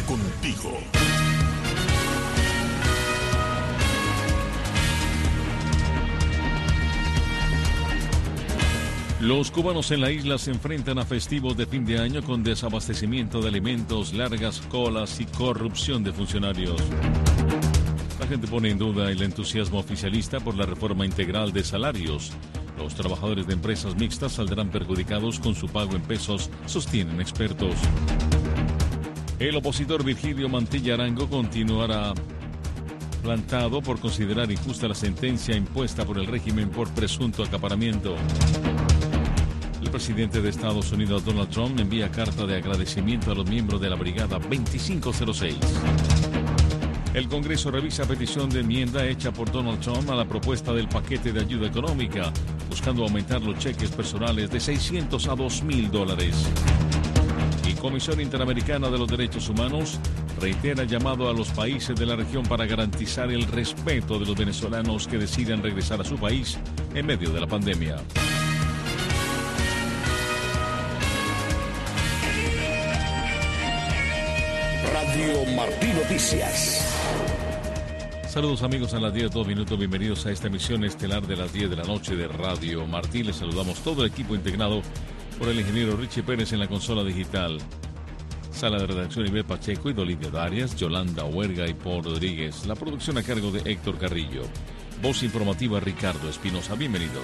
contigo. Los cubanos en la isla se enfrentan a festivos de fin de año con desabastecimiento de alimentos, largas colas y corrupción de funcionarios. La gente pone en duda el entusiasmo oficialista por la reforma integral de salarios. Los trabajadores de empresas mixtas saldrán perjudicados con su pago en pesos, sostienen expertos. El opositor Virgilio Mantilla Arango continuará plantado por considerar injusta la sentencia impuesta por el régimen por presunto acaparamiento. El presidente de Estados Unidos, Donald Trump, envía carta de agradecimiento a los miembros de la Brigada 2506. El Congreso revisa petición de enmienda hecha por Donald Trump a la propuesta del paquete de ayuda económica, buscando aumentar los cheques personales de $600 a $2,000. Y Comisión Interamericana de los Derechos Humanos reitera llamado a los países de la región para garantizar el respeto de los venezolanos que decidan regresar a su país en medio de la pandemia. Radio Martí Noticias. Saludos amigos, a las 10:02, bienvenidos a esta emisión estelar de las 10 de la noche de Radio Martí. Les saludamos todo el equipo integrado por el ingeniero Richie Pérez en la consola digital. Sala de redacción Ivette Pacheco y Dolivia Darias, Yolanda Huerga y Paul Rodríguez. La producción a cargo de Héctor Carrillo. Voz informativa Ricardo Espinosa. Bienvenidos.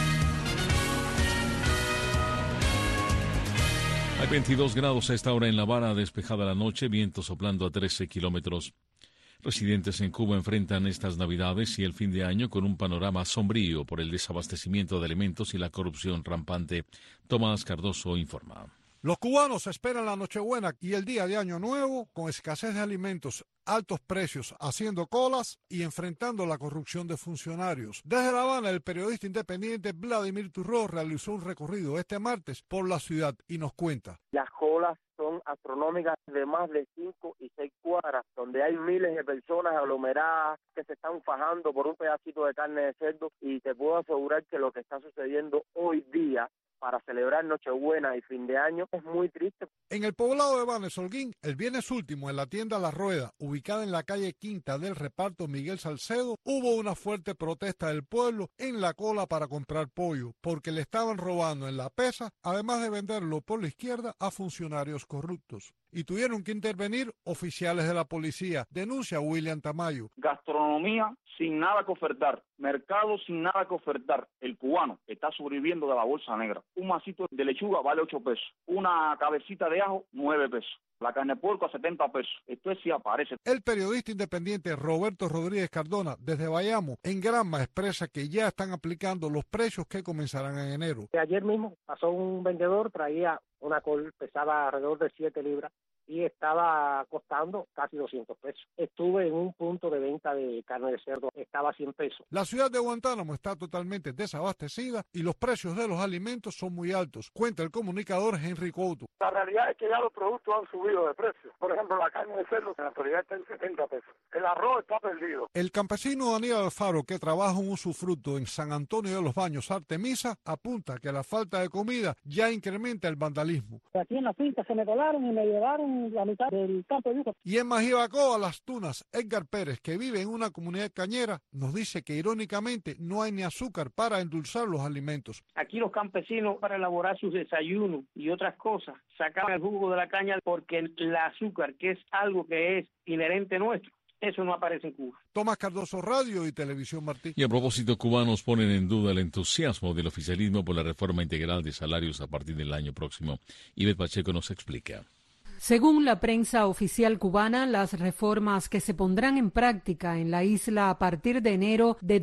Hay 22 grados a esta hora en La Habana, despejada la noche, viento soplando a 13 kilómetros. Residentes en Cuba enfrentan estas Navidades y el fin de año con un panorama sombrío por el desabastecimiento de alimentos y la corrupción rampante. Tomás Cardoso informa. Los cubanos esperan la Nochebuena y el día de Año Nuevo con escasez de alimentos, altos precios, haciendo colas y enfrentando la corrupción de funcionarios. Desde La Habana, el periodista independiente Vladimir Turró realizó un recorrido este martes por la ciudad y nos cuenta. Las colas son astronómicas de más de 5 y 6 cuadras, donde hay miles de personas aglomeradas que se están fajando por un pedacito de carne de cerdo, y te puedo asegurar que lo que está sucediendo hoy día para celebrar Nochebuena y fin de año es muy triste. En el poblado de Banes Holguín, el viernes último, en la tienda La Rueda, ubicada en la calle Quinta del reparto Miguel Salcedo, hubo una fuerte protesta del pueblo en la cola para comprar pollo, porque le estaban robando en la pesa, además de venderlo por la izquierda a funcionarios corruptos. Y tuvieron que intervenir oficiales de la policía, denuncia William Tamayo. Gastronomía sin nada que ofertar, mercado sin nada que ofertar. El cubano está sobreviviendo de la bolsa negra. Un masito de lechuga vale 8 pesos, una cabecita de ajo 9 pesos. La carne de puerco a 70 pesos. Esto es si aparece. El periodista independiente Roberto Rodríguez Cardona, desde Bayamo, en Granma, expresa que ya están aplicando los precios que comenzarán en enero. Ayer mismo pasó un vendedor, traía una col, pesaba alrededor de 7 libras y estaba costando casi 200 pesos. Estuve en un punto de venta de carne de cerdo, estaba a 100 pesos. La ciudad de Guantánamo está totalmente desabastecida y los precios de los alimentos son muy altos, cuenta el comunicador Henry Couto. La realidad es que ya los productos han subido de precio. Por ejemplo, la carne de cerdo en la actualidad está en 70 pesos. El arroz está perdido. El campesino Daniel Alfaro, que trabaja un usufructo en San Antonio de los Baños, Artemisa, apunta que la falta de comida ya incrementa el vandalismo. Aquí en la finca se me colaron y me llevaron la mitad del campo de yuca. Y en Majibacoa, Las Tunas, Edgar Pérez, que vive en una comunidad cañera, nos dice que irónicamente no hay ni azúcar para endulzar los alimentos. Aquí los campesinos, para elaborar sus desayunos y otras cosas, sacaban el jugo de la caña porque el azúcar, que es algo que es inherente nuestro, eso no aparece en Cuba. Tomás Cardoso, Radio y Televisión Martí. Y a propósito, cubanos ponen en duda el entusiasmo del oficialismo por la reforma integral de salarios a partir del año próximo. Ivette Pacheco nos explica. Según la prensa oficial cubana, las reformas que se pondrán en práctica en la isla a partir de enero de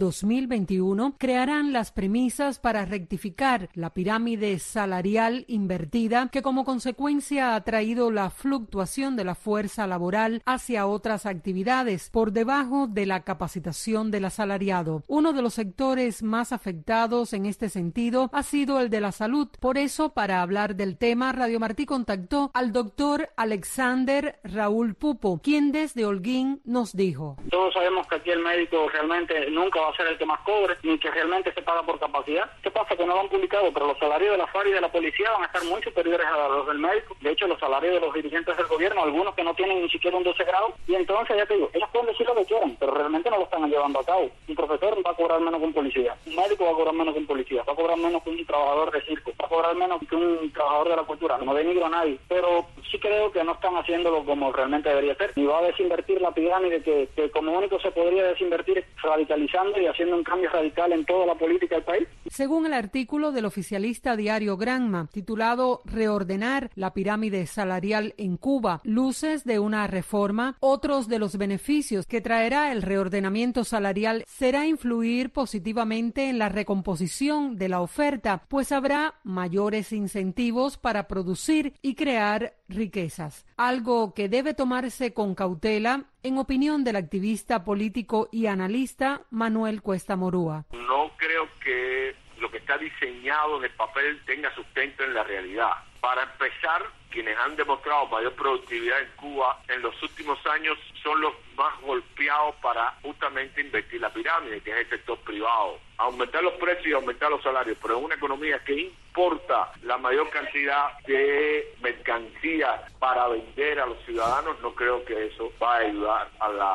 2021 crearán las premisas para rectificar la pirámide salarial invertida que como consecuencia ha traído la fluctuación de la fuerza laboral hacia otras actividades por debajo de la capacitación del asalariado. Uno de los sectores más afectados en este sentido ha sido el de la salud. Por eso, para hablar del tema, Radio Martí contactó al doctor doctor Alexander Raúl Pupo, quien desde Holguín nos dijo: todos sabemos que aquí el médico realmente nunca va a ser el que más cobre, ni que realmente se paga por capacidad. ¿Qué pasa? Que no lo han publicado, pero los salarios de la FARC y de la policía van a estar muy superiores a los del médico. De hecho, los salarios de los dirigentes del gobierno, algunos que no tienen ni siquiera un 12 grado, y entonces ya te digo, ellos pueden decir lo que quieran, pero realmente no lo están llevando a cabo. Un profesor va a cobrar menos que un policía, un médico va a cobrar menos que un policía, va a cobrar menos que un trabajador de circo, va a cobrar menos que un trabajador de la cultura. No denigro a nadie, pero sí creo que no están haciéndolo como realmente debería ser. Ni va a desinvertir la pirámide, que como único se podría desinvertir es radicalizando y haciendo un cambio radical en toda la política del país. Según el artículo del oficialista diario Granma, titulado Reordenar la pirámide salarial en Cuba, luces de una reforma, otros de los beneficios que traerá el reordenamiento salarial será influir positivamente en la recomposición de la oferta, pues habrá mayores incentivos para producir y crear riquezas, algo que debe tomarse con cautela, en opinión del activista político y analista Manuel Cuesta Morúa. No creo que lo que está diseñado en el papel tenga sustento en la realidad. Para empezar, quienes han demostrado mayor productividad en Cuba en los últimos años son los más golpeados para justamente invertir la pirámide, que es el sector privado. Aumentar los precios y aumentar los salarios, pero en una economía que importa la mayor cantidad de mercancías para vender a los ciudadanos, no creo que eso va a ayudar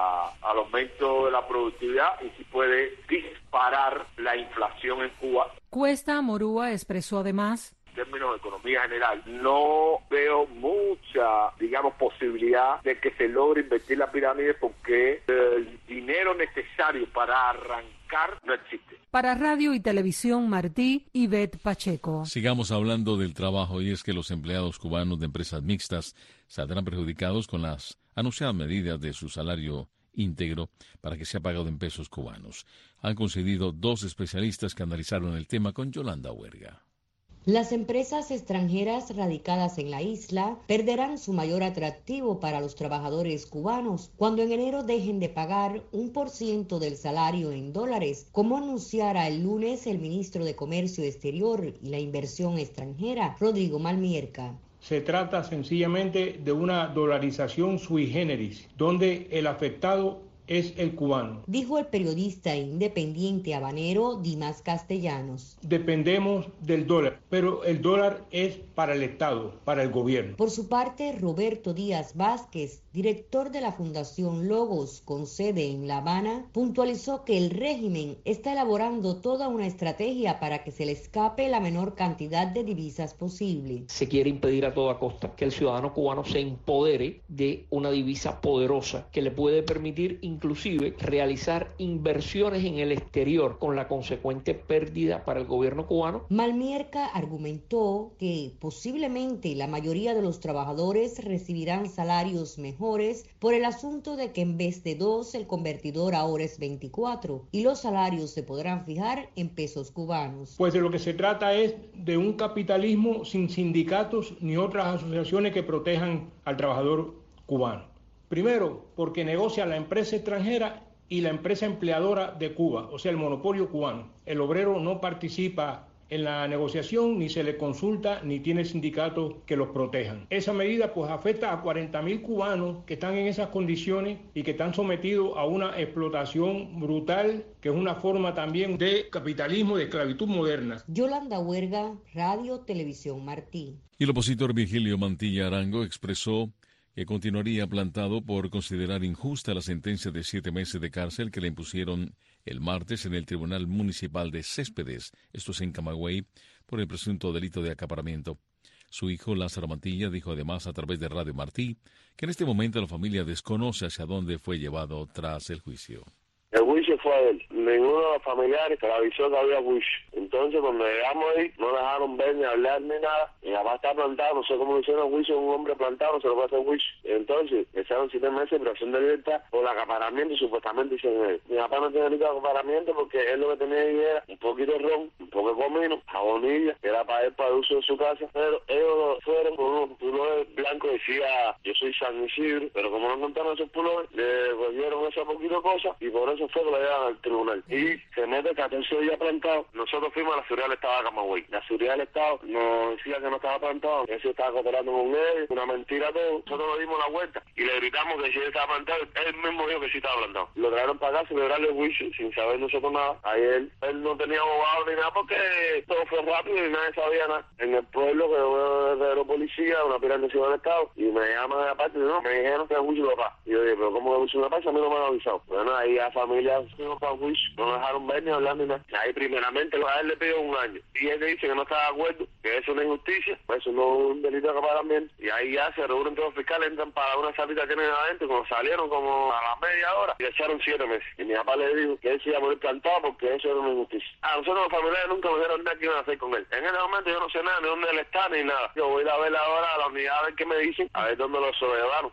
al aumento de la productividad y sí puede disparar la inflación en Cuba. Cuesta Morúa expresó además: en términos de economía general, no veo mucha, posibilidad de que se logre invertir la pirámide porque el dinero necesario para arrancar no existe. Para Radio y Televisión Martí, Ivette Pacheco. Sigamos hablando del trabajo, y es que los empleados cubanos de empresas mixtas saldrán perjudicados con las anunciadas medidas de su salario íntegro para que sea pagado en pesos cubanos. Han concedido 2 especialistas que analizaron el tema con Yolanda Huerga. Las empresas extranjeras radicadas en la isla perderán su mayor atractivo para los trabajadores cubanos cuando en enero dejen de pagar 1% del salario en dólares, como anunciara el lunes el ministro de Comercio Exterior y la Inversión Extranjera, Rodrigo Malmierca. Se trata sencillamente de una dolarización sui generis, donde el afectado es el cubano, dijo el periodista independiente habanero Dimas Castellanos. Dependemos del dólar, pero el dólar es para el Estado, para el gobierno. Por su parte, Roberto Díaz Vázquez, director de la Fundación Logos con sede en La Habana, puntualizó que el régimen está elaborando toda una estrategia para que se le escape la menor cantidad de divisas posible. Se quiere impedir a toda costa que el ciudadano cubano se empodere de una divisa poderosa que le puede permitir inclusive realizar inversiones en el exterior con la consecuente pérdida para el gobierno cubano. Malmierca argumentó que posiblemente la mayoría de los trabajadores recibirán salarios mejores por el asunto de que en vez de 2 el convertidor ahora es 24 y los salarios se podrán fijar en pesos cubanos. Pues de lo que se trata es de un capitalismo sin sindicatos ni otras asociaciones que protejan al trabajador cubano. Primero, porque negocia la empresa extranjera y la empresa empleadora de Cuba, o sea, el monopolio cubano. El obrero no participa en la negociación, ni se le consulta, ni tiene sindicatos que los protejan. Esa medida pues afecta a 40.000 cubanos que están en esas condiciones y que están sometidos a una explotación brutal, que es una forma también de capitalismo, de esclavitud moderna. Yolanda Huerga, Radio Televisión Martí. Y el opositor Virgilio Mantilla Arango expresó que continuaría plantado por considerar injusta la sentencia de 7 meses de cárcel que le impusieron el martes en el Tribunal Municipal de Céspedes, esto es en Camagüey, por el presunto delito de acaparamiento. Su hijo Lázaro Mantilla dijo además a través de Radio Martí que en este momento la familia desconoce hacia dónde fue llevado tras el juicio. El juicio fue de él. Ninguno de los familiares que avisó que había juicio. Entonces, cuando llegamos ahí, no dejaron ver ni hablar ni nada. Mi papá está plantado, no sé cómo le hicieron juicio a un hombre plantado, no se lo puede hacer juicio. Entonces, empezaron 7 meses de privación de libertad por el acaparamiento y supuestamente dicen él. Mi papá no tiene delito de acaparamiento porque él lo que tenía ahí era un poquito de ron, un poco de comino, jabonilla, que era para él, para el uso de su casa. Pero ellos fueron con unos pulores blancos, decía, yo soy San Isidro, pero como no encontraron esos pulores, le volvieron esa poquito cosa y por eso fue que le llevan al tribunal. Y se mete 14 días plantado. Nosotros fuimos a la seguridad del Estado de Camagüey. La seguridad del Estado nos decía que no estaba plantado, que eso estaba cooperando con él, una mentira todo. Nosotros nos dimos la vuelta y le gritamos que si él estaba plantado, él mismo dijo que sí estaba plantado. Lo trajeron para acá a celebrarle el juicio sin saber nosotros nada. Ahí él no tenía abogado ni nada porque todo fue rápido y nadie sabía nada. En el pueblo que yo era policía, una pirata de Ciudad del Estado, y me llaman de la parte y no, me dijeron que es juicio de papá. Y yo dije, pero ¿cómo que es juicio de papá? A mí no me han avisado. Bueno, ahí la familia fuimos para el juicio, no nos dejaron ver ni hablar ni nada. Ahí primeramente a él le pidió 1 año. Y él dice que no está de acuerdo, que eso no es injusticia, pues eso no es un delito de acaparamiento. Y ahí ya se reúnen todos los fiscales, entran para una salita que tienen adentro, y cuando salieron como a la media hora, y le echaron 7 meses. Y mi papá le dijo que él se iba a morir plantado porque eso era una injusticia. A nosotros los familiares nunca nos dijeron nada que iban a hacer con él. En ese momento yo no sé nada, ni dónde él está, ni nada. Yo voy a ir a ver ahora a la unidad a ver qué me dicen, a ver dónde lo sobrelevaron.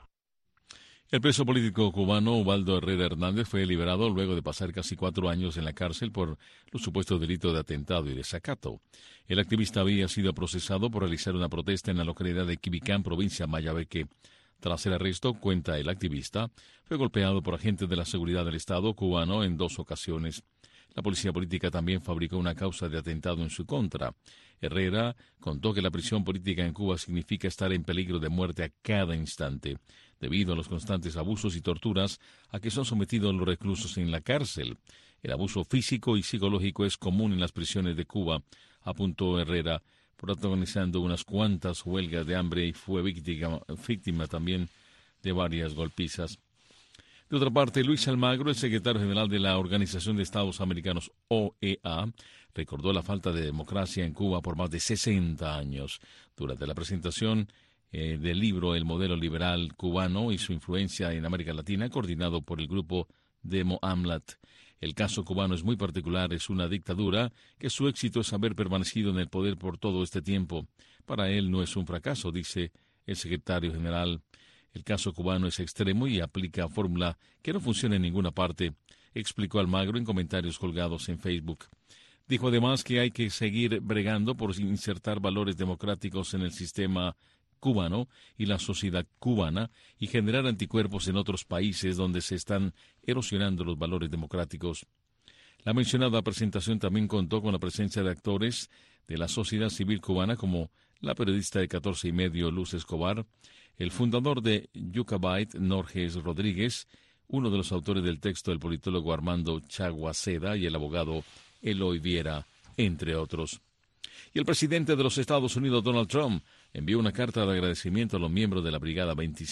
El preso político cubano Ubaldo Herrera Hernández fue liberado luego de pasar casi 4 años en la cárcel por los supuestos delitos de atentado y desacato. El activista había sido procesado por realizar una protesta en la localidad de Quibicán, provincia de Mayabeque. Tras el arresto, cuenta el activista, fue golpeado por agentes de la seguridad del Estado cubano en 2 ocasiones. La policía política también fabricó una causa de atentado en su contra. Herrera contó que la prisión política en Cuba significa estar en peligro de muerte a cada instante, debido a los constantes abusos y torturas a que son sometidos los reclusos en la cárcel. El abuso físico y psicológico es común en las prisiones de Cuba, apuntó Herrera, protagonizando unas cuantas huelgas de hambre y fue víctima también de varias golpizas. De otra parte, Luis Almagro, el secretario general de la Organización de Estados Americanos, OEA, recordó la falta de democracia en Cuba por más de 60 años. Durante la presentación del libro El modelo liberal cubano y su influencia en América Latina, coordinado por el grupo Demo AMLAT. El caso cubano es muy particular, es una dictadura que su éxito es haber permanecido en el poder por todo este tiempo. Para él no es un fracaso, dice el secretario general. El caso cubano es extremo y aplica fórmula que no funciona en ninguna parte, explicó Almagro en comentarios colgados en Facebook. Dijo además que hay que seguir bregando por insertar valores democráticos en el sistema cubano y la sociedad cubana y generar anticuerpos en otros países donde se están erosionando los valores democráticos. La mencionada presentación también contó con la presencia de actores de la sociedad civil cubana como la periodista de 14 y medio Luz Escobar, el fundador de Yucabite, Norges Rodríguez, uno de los autores del texto del politólogo Armando Chaguaceda y el abogado Eloy Viera, entre otros. Y el presidente de los Estados Unidos, Donald Trump, envió una carta de agradecimiento a los miembros de la Brigada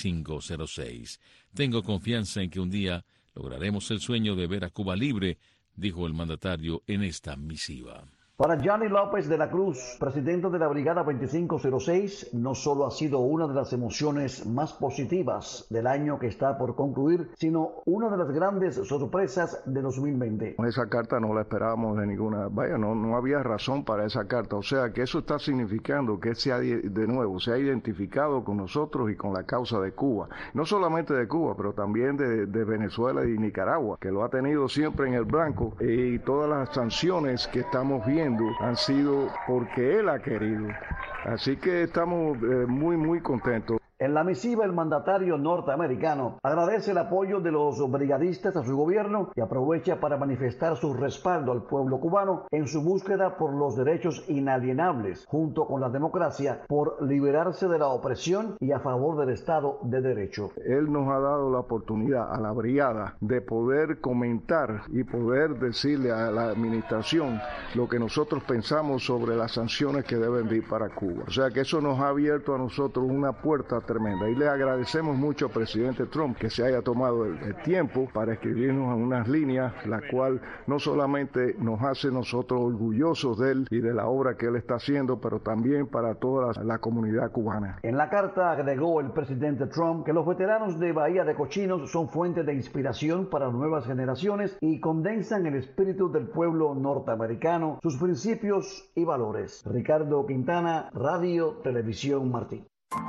2506. Tengo confianza en que un día lograremos el sueño de ver a Cuba libre, dijo el mandatario en esta misiva. Para Gianni López de la Cruz, presidente de la Brigada 2506, no solo ha sido una de las emociones más positivas del año que está por concluir, sino una de las grandes sorpresas de 2020. Esa carta no la esperábamos de ninguna, no había razón para esa carta, o sea que eso está significando que se ha identificado con nosotros y con la causa de Cuba, no solamente de Cuba, pero también de Venezuela y Nicaragua, que lo ha tenido siempre en el blanco, y todas las sanciones que estamos viendo han sido porque él ha querido. Así que estamos muy contentos. En la misiva, el mandatario norteamericano agradece el apoyo de los brigadistas a su gobierno y aprovecha para manifestar su respaldo al pueblo cubano en su búsqueda por los derechos inalienables, junto con la democracia, por liberarse de la opresión y a favor del Estado de Derecho. Él nos ha dado la oportunidad a la brigada de poder comentar y poder decirle a la administración lo que nosotros pensamos sobre las sanciones que deben de ir para Cuba. O sea que eso nos ha abierto a nosotros una puerta tremenda y le agradecemos mucho al presidente Trump que se haya tomado el tiempo para escribirnos unas líneas, la cual no solamente nos hace nosotros orgullosos de él y de la obra que él está haciendo, pero también para toda la comunidad cubana. En la carta agregó el presidente Trump que los veteranos de Bahía de Cochinos son fuente de inspiración para nuevas generaciones y condensan el espíritu del pueblo norteamericano, sus principios y valores. Ricardo Quintana, Radio Televisión Martín.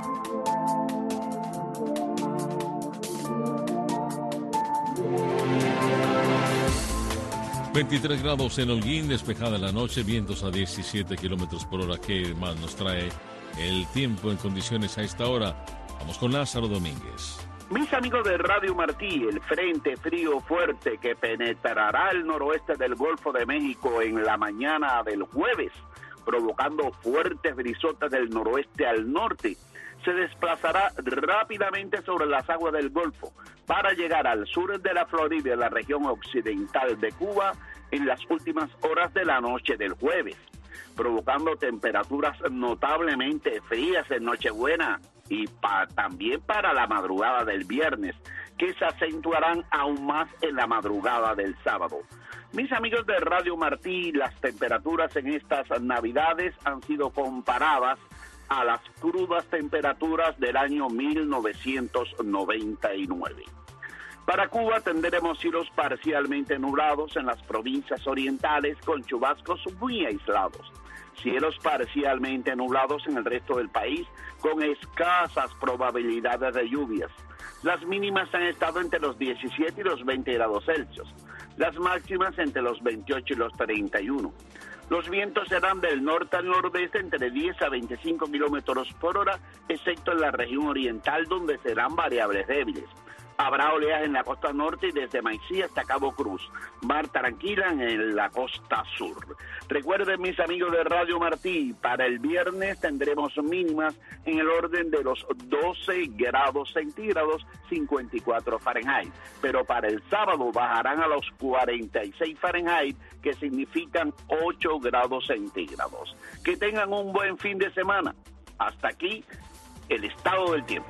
23 grados en Holguín, despejada la noche, vientos a 17 kilómetros por hora. ¿Qué más nos trae el tiempo en condiciones a esta hora? Vamos con Lázaro Domínguez. Mis amigos de Radio Martí, el frente frío fuerte que penetrará el noroeste del Golfo de México en la mañana del jueves, provocando fuertes brisotas del noroeste al norte, se desplazará rápidamente sobre las aguas del Golfo para llegar al sur de la Florida y la región occidental de Cuba en las últimas horas de la noche del jueves, provocando temperaturas notablemente frías en Nochebuena y también para la madrugada del viernes, que se acentuarán aún más en la madrugada del sábado. Mis amigos de Radio Martí, las temperaturas en estas Navidades han sido comparadas a las crudas temperaturas del año 1999. Para Cuba tendremos cielos parcialmente nublados en las provincias orientales con chubascos muy aislados. Cielos parcialmente nublados en el resto del país con escasas probabilidades de lluvias. Las mínimas han estado entre los 17 y los 20 grados Celsius. Las máximas entre los 28 y los 31. Los vientos serán del norte al nordeste entre 10 a 25 kilómetros por hora, excepto en la región oriental donde serán variables débiles. Habrá oleaje en la costa norte y desde Maicí hasta Cabo Cruz. Mar tranquila en la costa sur. Recuerden, mis amigos de Radio Martí, para el viernes tendremos mínimas en el orden de los 12 grados centígrados, 54 Fahrenheit. Pero para el sábado bajarán a los 46 Fahrenheit, que significan 8 grados centígrados. Que tengan un buen fin de semana. Hasta aquí el estado del tiempo.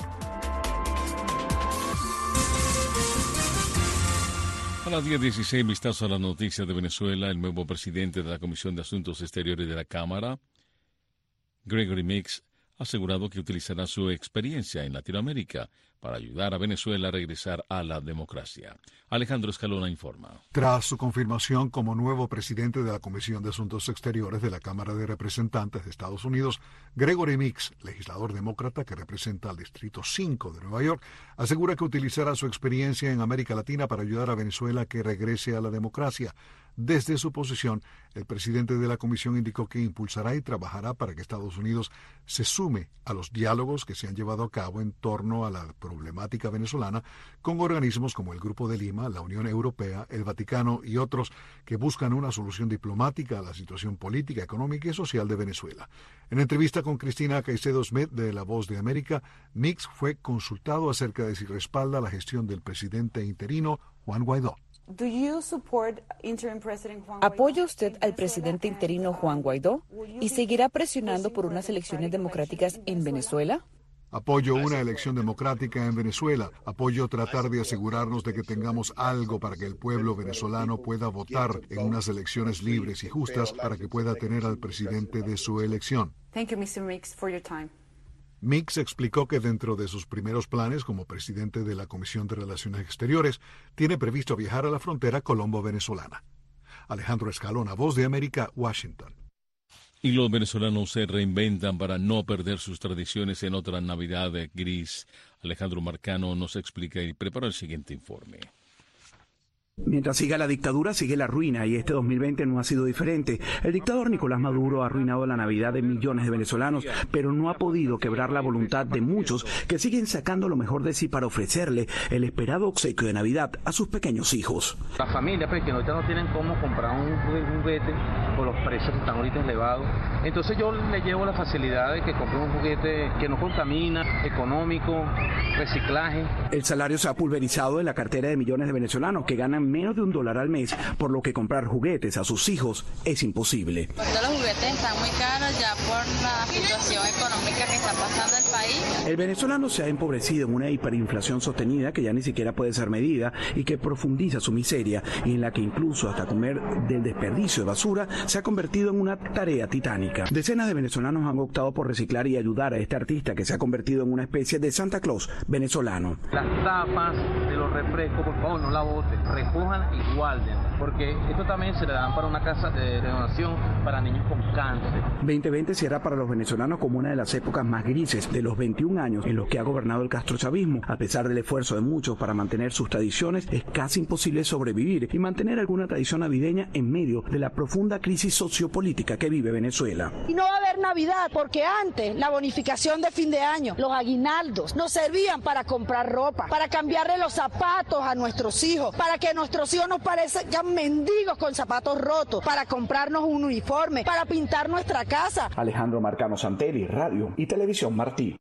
A las 10:16, vistazo a las noticias de Venezuela. El nuevo presidente de la Comisión de Asuntos Exteriores de la Cámara, Gregory Meeks, ha asegurado que utilizará su experiencia en Latinoamérica para ayudar a Venezuela a regresar a la democracia. Alejandro Escalona informa. Tras su confirmación como nuevo presidente de la Comisión de Asuntos Exteriores de la Cámara de Representantes de Estados Unidos, Gregory Meeks, legislador demócrata que representa al Distrito 5 de Nueva York, asegura que utilizará su experiencia en América Latina para ayudar a Venezuela a que regrese a la democracia. Desde su posición, el presidente de la comisión indicó que impulsará y trabajará para que Estados Unidos se sume a los diálogos que se han llevado a cabo en torno a la problemática venezolana con organismos como el Grupo de Lima, la Unión Europea, el Vaticano y otros que buscan una solución diplomática a la situación política, económica y social de Venezuela. En entrevista con Cristina Caicedo Smith de La Voz de América, Meeks fue consultado acerca de si respalda la gestión del presidente interino Juan Guaidó. ¿Apoya usted al presidente interino Juan Guaidó y seguirá presionando por unas elecciones democráticas en Venezuela? Apoyo una elección democrática en Venezuela. Apoyo tratar de asegurarnos de que tengamos algo para que el pueblo venezolano pueda votar en unas elecciones libres y justas para que pueda tener al presidente de su elección. Thank you, Mr. Meeks, for your time. Meeks explicó que dentro de sus primeros planes como presidente de la Comisión de Relaciones Exteriores, tiene previsto viajar a la frontera colombo-venezolana. Alejandro Escalona, Voz de América, Washington. Y los venezolanos se reinventan para no perder sus tradiciones en otra Navidad gris. Alejandro Marcano nos explica y prepara el siguiente informe. Mientras siga la dictadura, sigue la ruina, y este 2020 no ha sido diferente. El dictador Nicolás Maduro ha arruinado la Navidad de millones de venezolanos, pero no ha podido quebrar la voluntad de muchos que siguen sacando lo mejor de sí para ofrecerle el esperado obsequio de Navidad a sus pequeños hijos. Las familias que ahorita no tienen cómo comprar un juguete por los precios que están ahorita elevados. Entonces yo le llevo la facilidad de que compre un juguete que no contamina, económico, reciclaje. El salario se ha pulverizado en la cartera de millones de venezolanos que ganan menos de $1 al mes, por lo que comprar juguetes a sus hijos es imposible. Todos los juguetes están muy caros ya por la situación económica que está pasando el país. El venezolano se ha empobrecido en una hiperinflación sostenida que ya ni siquiera puede ser medida y que profundiza su miseria, y en la que incluso hasta comer del desperdicio de basura se ha convertido en una tarea titánica. Decenas de venezolanos han optado por reciclar y ayudar a este artista que se ha convertido en una especie de Santa Claus venezolano. Las tapas de los refrescos, por favor, no la boten, recojan y guarden, porque esto también se le dan para una casa de donación para niños con cáncer. 2020 será para los venezolanos como una de las épocas más grises de los 21 años en los que ha gobernado el castrochavismo. A pesar del esfuerzo de muchos para mantener sus tradiciones, es casi imposible sobrevivir y mantener alguna tradición navideña en medio de la profunda crisis sociopolítica que vive Venezuela. Y no va a haber haber Navidad, porque antes la bonificación de fin de año, los aguinaldos, nos servían para comprar ropa, para cambiarle los zapatos a nuestros hijos, para que nuestros hijos nos parezcan mendigos con zapatos rotos, para comprarnos un uniforme, para pintar nuestra casa. Alejandro Marcano Santelli, Radio y Televisión Martí.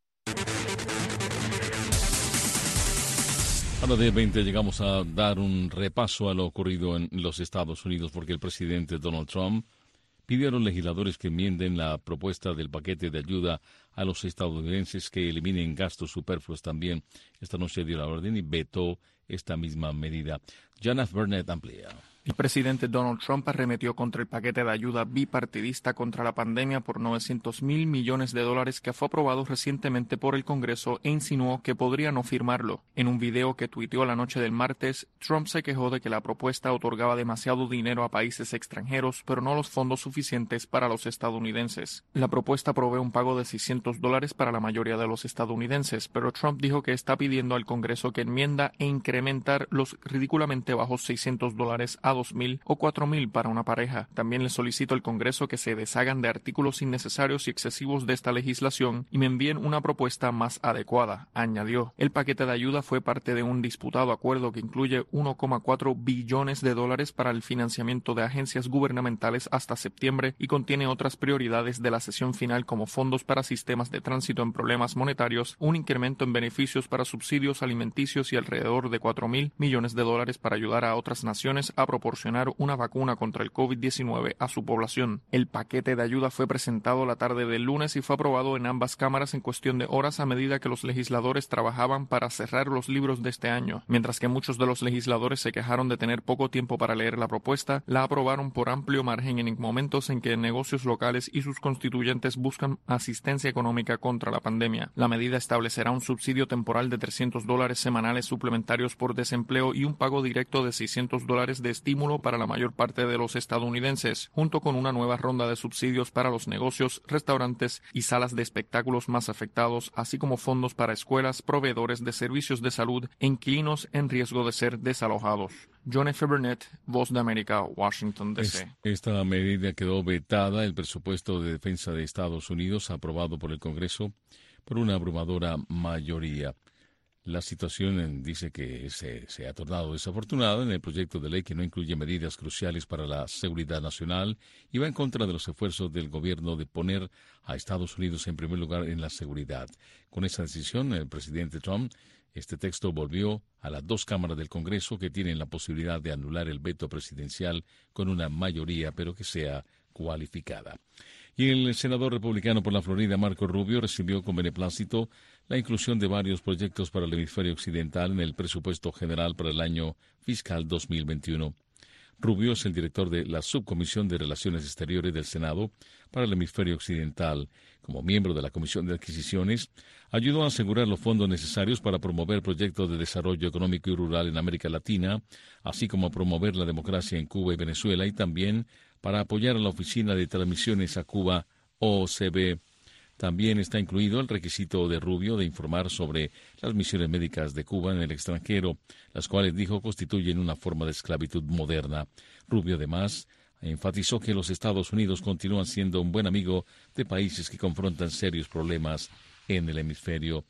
A las 10:20 llegamos a dar un repaso a lo ocurrido en los Estados Unidos porque el presidente Donald Trump pidió a los legisladores que enmienden la propuesta del paquete de ayuda a los estadounidenses que eliminen gastos superfluos también. Esta noche dio la orden y vetó esta misma medida. Janet Burnett amplía. El presidente Donald Trump arremetió contra el paquete de ayuda bipartidista contra la pandemia por $900 millones que fue aprobado recientemente por el Congreso e insinuó que podría no firmarlo. En un video que tuiteó la noche del martes, Trump se quejó de que la propuesta otorgaba demasiado dinero a países extranjeros, pero no los fondos suficientes para los estadounidenses. La propuesta provee un pago de $600 para la mayoría de los estadounidenses, pero Trump dijo que está pidiendo al Congreso que enmienda e incrementar los ridículamente bajos $600 a $2,000 o $4,000 para una pareja. También le solicito al Congreso que se deshagan de artículos innecesarios y excesivos de esta legislación y me envíen una propuesta más adecuada, añadió. El paquete de ayuda fue parte de un disputado acuerdo que incluye $1,4 billones para el financiamiento de agencias gubernamentales hasta septiembre y contiene otras prioridades de la sesión final como fondos para sistemas de tránsito en problemas monetarios, un incremento en beneficios para subsidios alimenticios y alrededor de $4,000 millones para ayudar a otras naciones a proporcionar una vacuna contra el COVID-19 a su población. El paquete de ayuda fue presentado la tarde del lunes y fue aprobado en ambas cámaras en cuestión de horas a medida que los legisladores trabajaban para cerrar los libros de este año. Mientras que muchos de los legisladores se quejaron de tener poco tiempo para leer la propuesta, la aprobaron por amplio margen en momentos en que negocios locales y sus constituyentes buscan asistencia económica contra la pandemia. La medida establecerá un subsidio temporal de $300 semanales suplementarios por desempleo y un pago directo de $600 de estímulo para la mayor parte de los estadounidenses, junto con una nueva ronda de subsidios para los negocios, restaurantes y salas de espectáculos más afectados, así como fondos para escuelas, proveedores de servicios de salud e inquilinos en riesgo de ser desalojados. John F. Burnett, Voz de América, Washington, D.C. Esta medida quedó vetada. El presupuesto de defensa de Estados Unidos, aprobado por el Congreso por una abrumadora mayoría. La situación dice que se ha tornado desafortunada en el proyecto de ley que no incluye medidas cruciales para la seguridad nacional y va en contra de los esfuerzos del gobierno de poner a Estados Unidos en primer lugar en la seguridad. Con esa decisión, el presidente Trump, este texto volvió a las dos cámaras del Congreso que tienen la posibilidad de anular el veto presidencial con una mayoría, pero que sea cualificada. Y el senador republicano por la Florida, Marco Rubio, recibió con beneplácito la inclusión de varios proyectos para el hemisferio occidental en el presupuesto general para el año fiscal 2021. Rubio es el director de la Subcomisión de Relaciones Exteriores del Senado para el hemisferio occidental. Como miembro de la Comisión de Adquisiciones, ayudó a asegurar los fondos necesarios para promover proyectos de desarrollo económico y rural en América Latina, así como a promover la democracia en Cuba y Venezuela, y también para apoyar a la Oficina de Transmisiones a Cuba, OCB. También está incluido el requisito de Rubio de informar sobre las misiones médicas de Cuba en el extranjero, las cuales, dijo, constituyen una forma de esclavitud moderna. Rubio, además, enfatizó que los Estados Unidos continúan siendo un buen amigo de países que confrontan serios problemas en el hemisferio.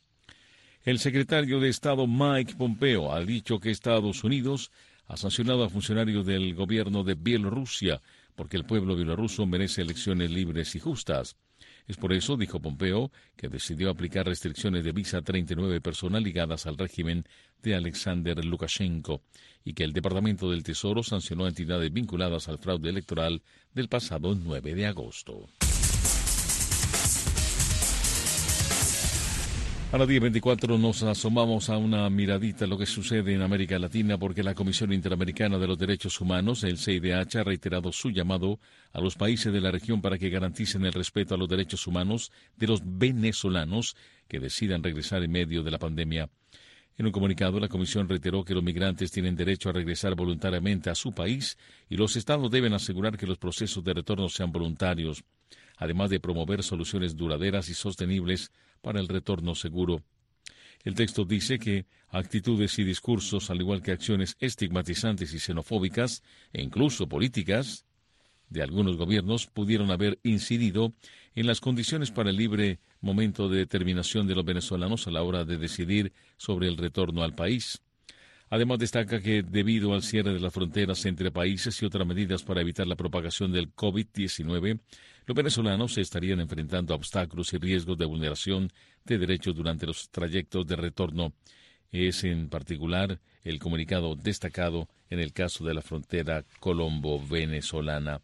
El secretario de Estado Mike Pompeo ha dicho que Estados Unidos ha sancionado a funcionarios del gobierno de Bielorrusia porque el pueblo bielorruso merece elecciones libres y justas. Es por eso, dijo Pompeo, que decidió aplicar restricciones de visa a 39 personas ligadas al régimen de Alexander Lukashenko y que el Departamento del Tesoro sancionó a entidades vinculadas al fraude electoral del pasado 9 de agosto. A las 10:24 nos asomamos a una miradita a lo que sucede en América Latina porque la Comisión Interamericana de los Derechos Humanos, el CIDH, ha reiterado su llamado a los países de la región para que garanticen el respeto a los derechos humanos de los venezolanos que decidan regresar en medio de la pandemia. En un comunicado, la Comisión reiteró que los migrantes tienen derecho a regresar voluntariamente a su país y los estados deben asegurar que los procesos de retorno sean voluntarios, además de promover soluciones duraderas y sostenibles para el retorno seguro. El texto dice que actitudes y discursos, al igual que acciones estigmatizantes y xenofóbicas, e incluso políticas, de algunos gobiernos pudieron haber incidido en las condiciones para el libre momento de determinación de los venezolanos a la hora de decidir sobre el retorno al país. Además, destaca que debido al cierre de las fronteras entre países y otras medidas para evitar la propagación del COVID-19, los venezolanos se estarían enfrentando a obstáculos y riesgos de vulneración de derechos durante los trayectos de retorno. Es en particular el comunicado destacado en el caso de la frontera colombo-venezolana.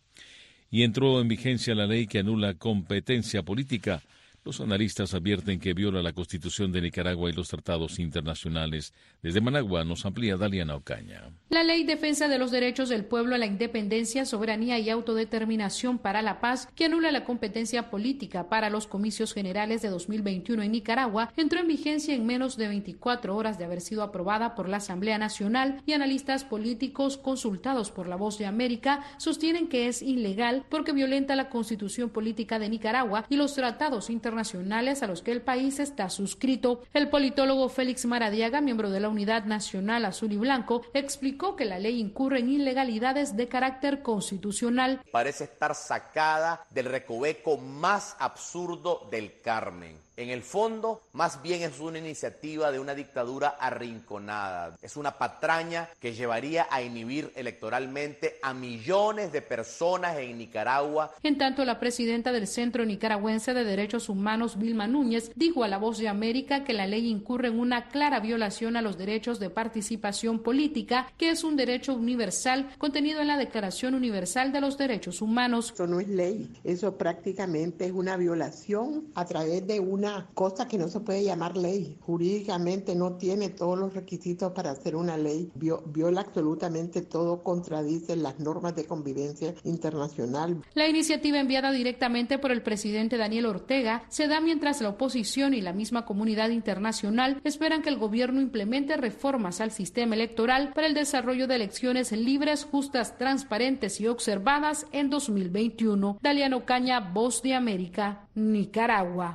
Y entró en vigencia la ley que anula competencia política. Los analistas advierten que viola la Constitución de Nicaragua y los tratados internacionales. Desde Managua nos amplía Daliana Ocaña. La Ley Defensa de los Derechos del Pueblo a la Independencia, Soberanía y Autodeterminación para la Paz, que anula la competencia política para los comicios generales de 2021 en Nicaragua, entró en vigencia en menos de 24 horas de haber sido aprobada por la Asamblea Nacional, y analistas políticos consultados por La Voz de América sostienen que es ilegal porque violenta la Constitución Política de Nicaragua y los tratados internacionales a los que el país está suscrito. El politólogo Félix Maradiaga, miembro de la Unidad Nacional Azul y Blanco, explicó que la ley incurre en ilegalidades de carácter constitucional. Parece estar sacada del recoveco más absurdo del Carmen. En el fondo, más bien es una iniciativa de una dictadura arrinconada. Es una patraña que llevaría a inhibir electoralmente a millones de personas en Nicaragua. En tanto, la presidenta del Centro Nicaragüense de Derechos Humanos, Vilma Núñez, dijo a La Voz de América que la ley incurre en una clara violación a los derechos de participación política, que es un derecho universal contenido en la Declaración Universal de los Derechos Humanos. Eso no es ley, eso prácticamente es una violación a través de una cosa que no se puede llamar ley. Jurídicamente no tiene todos los requisitos para hacer una ley. Viola absolutamente todo, contradice las normas de convivencia internacional. La iniciativa, enviada directamente por el presidente Daniel Ortega, se da mientras la oposición y la misma comunidad internacional esperan que el gobierno implemente reformas al sistema electoral para el desarrollo de elecciones libres, justas, transparentes y observadas en 2021. Daliana Ocaña, Voz de América, Nicaragua.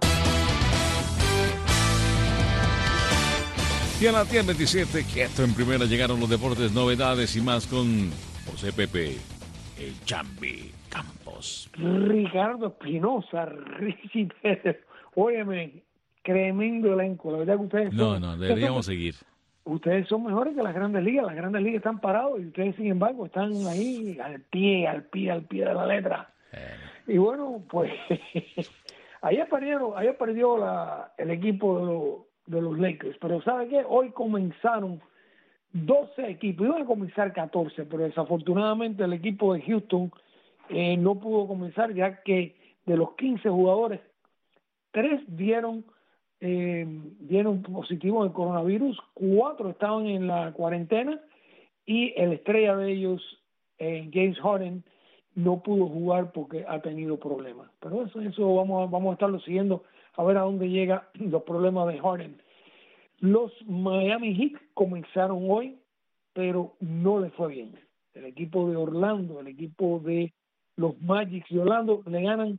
Y a la 10:27, quieto en primera, llegaron los deportes, novedades y más con José Pepe, el Chambi Campos. Ricardo Espinosa, Richie Pérez. Óyeme, tremendo elenco. La verdad que ustedes deberíamos seguir. Ustedes son mejores que las grandes ligas. Las grandes ligas están parados y ustedes, sin embargo, están ahí al pie de la letra. Y bueno, pues ayer perdió el equipo de los Lakers, pero ¿sabe qué? Hoy comenzaron 12 equipos, iban a comenzar 14, pero desafortunadamente el equipo de Houston no pudo comenzar, ya que de los 15 jugadores, 3 dieron positivo en el coronavirus, 4 estaban en la cuarentena y el estrella de ellos, James Harden, no pudo jugar porque ha tenido problemas. Pero eso vamos a estarlo siguiendo a ver a dónde llegan los problemas de Harden. Los Miami Heat comenzaron hoy, pero no les fue bien. El equipo de Orlando, el equipo de los Magic de Orlando le ganan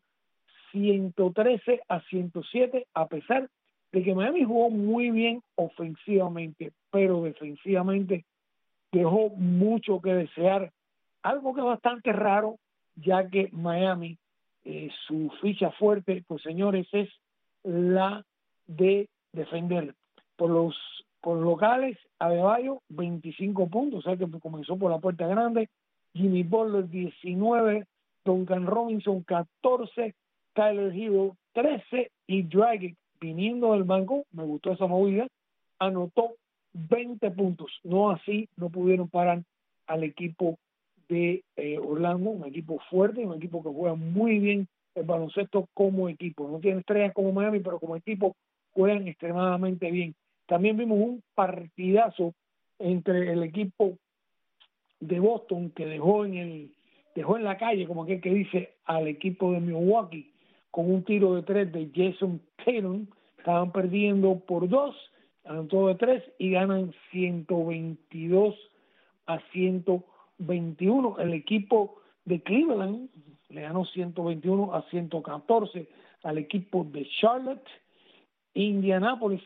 113-107, a pesar de que Miami jugó muy bien ofensivamente, pero defensivamente dejó mucho que desear, algo que es bastante raro, ya que Miami, su ficha fuerte, pues señores, es la de defender. Por los locales, Adebayo, 25 puntos, o sea que comenzó por la puerta grande. Jimmy Butler, 19, Duncan Robinson, 14, Tyler Hero, 13, y Dragic, viniendo del banco, me gustó esa movida, anotó 20 puntos. No así, no pudieron parar al equipo de Orlando, un equipo fuerte, un equipo que juega muy bien el baloncesto como equipo. No tiene estrellas como Miami, pero como equipo juegan extremadamente bien. También vimos un partidazo entre el equipo de Boston, que dejó en la calle, como aquel que dice, al equipo de Milwaukee, con un tiro de 3 de Jason Tatum. Estaban perdiendo por 2, anotó de 3 y ganan 122-121. El equipo de Cleveland le ganó 121-114 al equipo de Charlotte. Indianapolis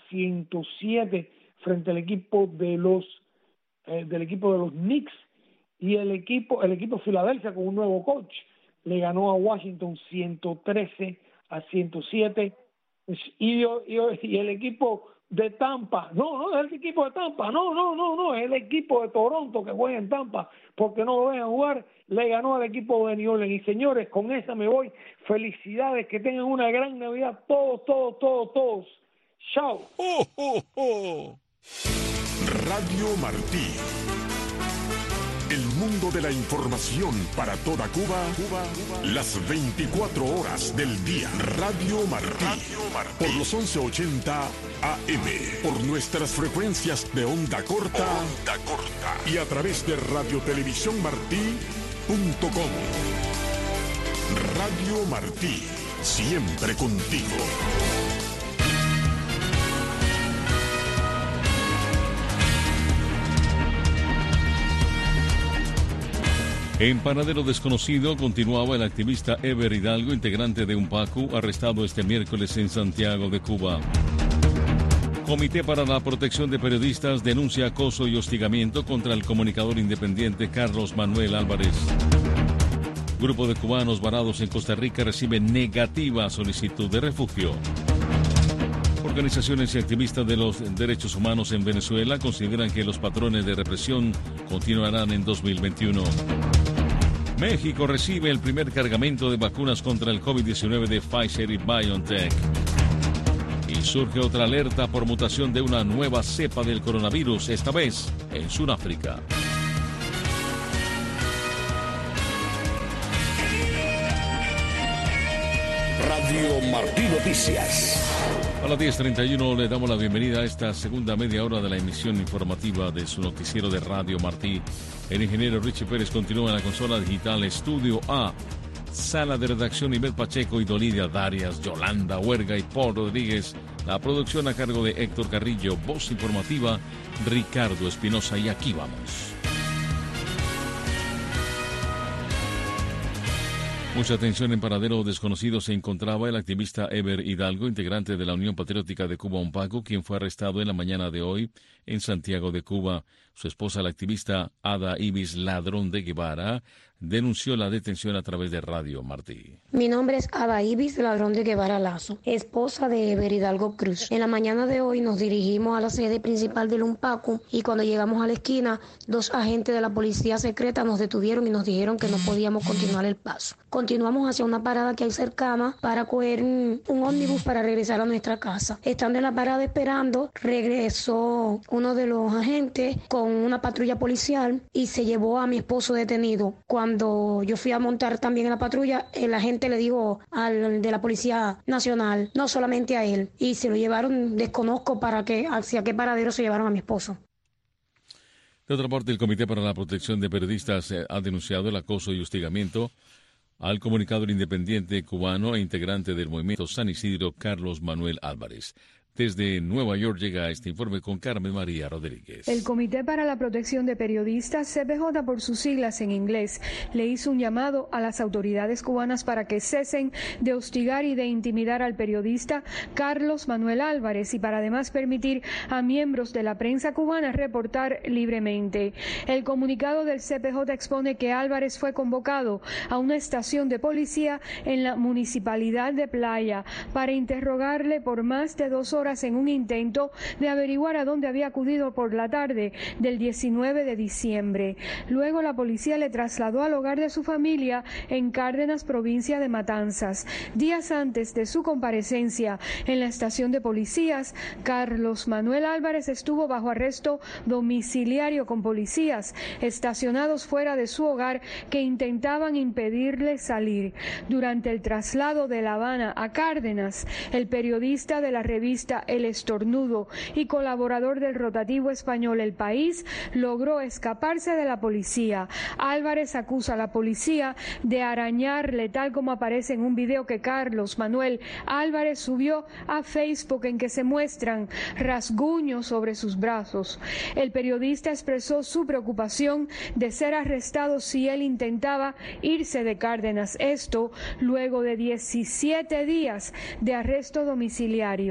121-107 frente al equipo de los Knicks, y el equipo Filadelfia con un nuevo coach le ganó a Washington 113-107, y el equipo de Tampa, no es el equipo de Tampa, no, es el equipo de Toronto que juega en Tampa, porque no lo dejan jugar, le ganó al equipo de New Orleans. Y señores, con esa me voy. Felicidades, que tengan una gran Navidad todos. Chao. Radio Martí. El mundo de la información para toda Cuba, las 24 horas del día. Radio Martí. Por los 1180 AM. Por nuestras frecuencias de onda corta. Y a través de radiotelevisiónmartí.com. Radio Martí. Siempre contigo. En paradero desconocido continuaba el activista Eber Hidalgo, integrante de UNPACU, arrestado este miércoles en Santiago de Cuba. Comité para la Protección de Periodistas denuncia acoso y hostigamiento contra el comunicador independiente Carlos Manuel Álvarez. Grupo de cubanos varados en Costa Rica recibe negativa solicitud de refugio. Organizaciones y activistas de los derechos humanos en Venezuela consideran que los patrones de represión continuarán en 2021. México recibe el primer cargamento de vacunas contra el COVID-19 de Pfizer y BioNTech. Y surge otra alerta por mutación de una nueva cepa del coronavirus, esta vez en Sudáfrica. Radio Martí Noticias. A las 10:31 le damos la bienvenida a esta segunda media hora de la emisión informativa de su noticiero de Radio Martí. El ingeniero Richie Pérez continúa en la consola digital Estudio A. Sala de redacción Ivette Pacheco y Dolidia Darias, Yolanda Huerga y Paul Rodríguez. La producción a cargo de Héctor Carrillo. Voz informativa Ricardo Espinosa. Y aquí vamos. Mucha atención. En paradero desconocido se encontraba el activista Eber Hidalgo, integrante de la Unión Patriótica de Cuba UNPACU, quien fue arrestado en la mañana de hoy en Santiago de Cuba. Su esposa, la activista Ada Ibis Ladrón de Guevara, denunció la detención a través de Radio Martí. Mi nombre es Ada Ibis Ladrón de Guevara Lazo, esposa de Eber Hidalgo Cruz. En la mañana de hoy nos dirigimos a la sede principal del UNPACU y cuando llegamos a la esquina, 2 agentes de la policía secreta nos detuvieron y nos dijeron que no podíamos continuar el paso. Continuamos hacia una parada que hay cercana para coger un ómnibus para regresar a nuestra casa. Estando en la parada esperando, regresó uno de los agentes con una patrulla policial y se llevó a mi esposo detenido. Cuando yo fui a montar también en la patrulla, el agente le dijo al de la Policía Nacional, no solamente a él, y se lo llevaron, desconozco hacia qué paradero se llevaron a mi esposo. De otra parte, el Comité para la Protección de Periodistas ha denunciado el acoso y hostigamiento al comunicador independiente cubano e integrante del movimiento San Isidro, Carlos Manuel Álvarez. Desde Nueva York llega este informe con Carmen María Rodríguez. El Comité para la Protección de Periodistas, CPJ por sus siglas en inglés, le hizo un llamado a las autoridades cubanas para que cesen de hostigar y de intimidar al periodista Carlos Manuel Álvarez y para además permitir a miembros de la prensa cubana reportar libremente. El comunicado del CPJ expone que Álvarez fue convocado a una estación de policía en la municipalidad de Playa para interrogarle por más de 2 horas en un intento de averiguar a dónde había acudido por la tarde del 19 de diciembre. Luego la policía le trasladó al hogar de su familia en Cárdenas, provincia de Matanzas. Días antes de su comparecencia en la estación de policías, Carlos Manuel Álvarez estuvo bajo arresto domiciliario con policías estacionados fuera de su hogar que intentaban impedirle salir. Durante el traslado de La Habana a Cárdenas, el periodista de la revista El Estornudo y colaborador del rotativo español El País logró escaparse de la policía. Álvarez acusa a la policía de arañarle, tal como aparece en un video que Carlos Manuel Álvarez subió a Facebook en que se muestran rasguños sobre sus brazos. El periodista expresó su preocupación de ser arrestado si él intentaba irse de Cárdenas, esto luego de 17 días de arresto domiciliario.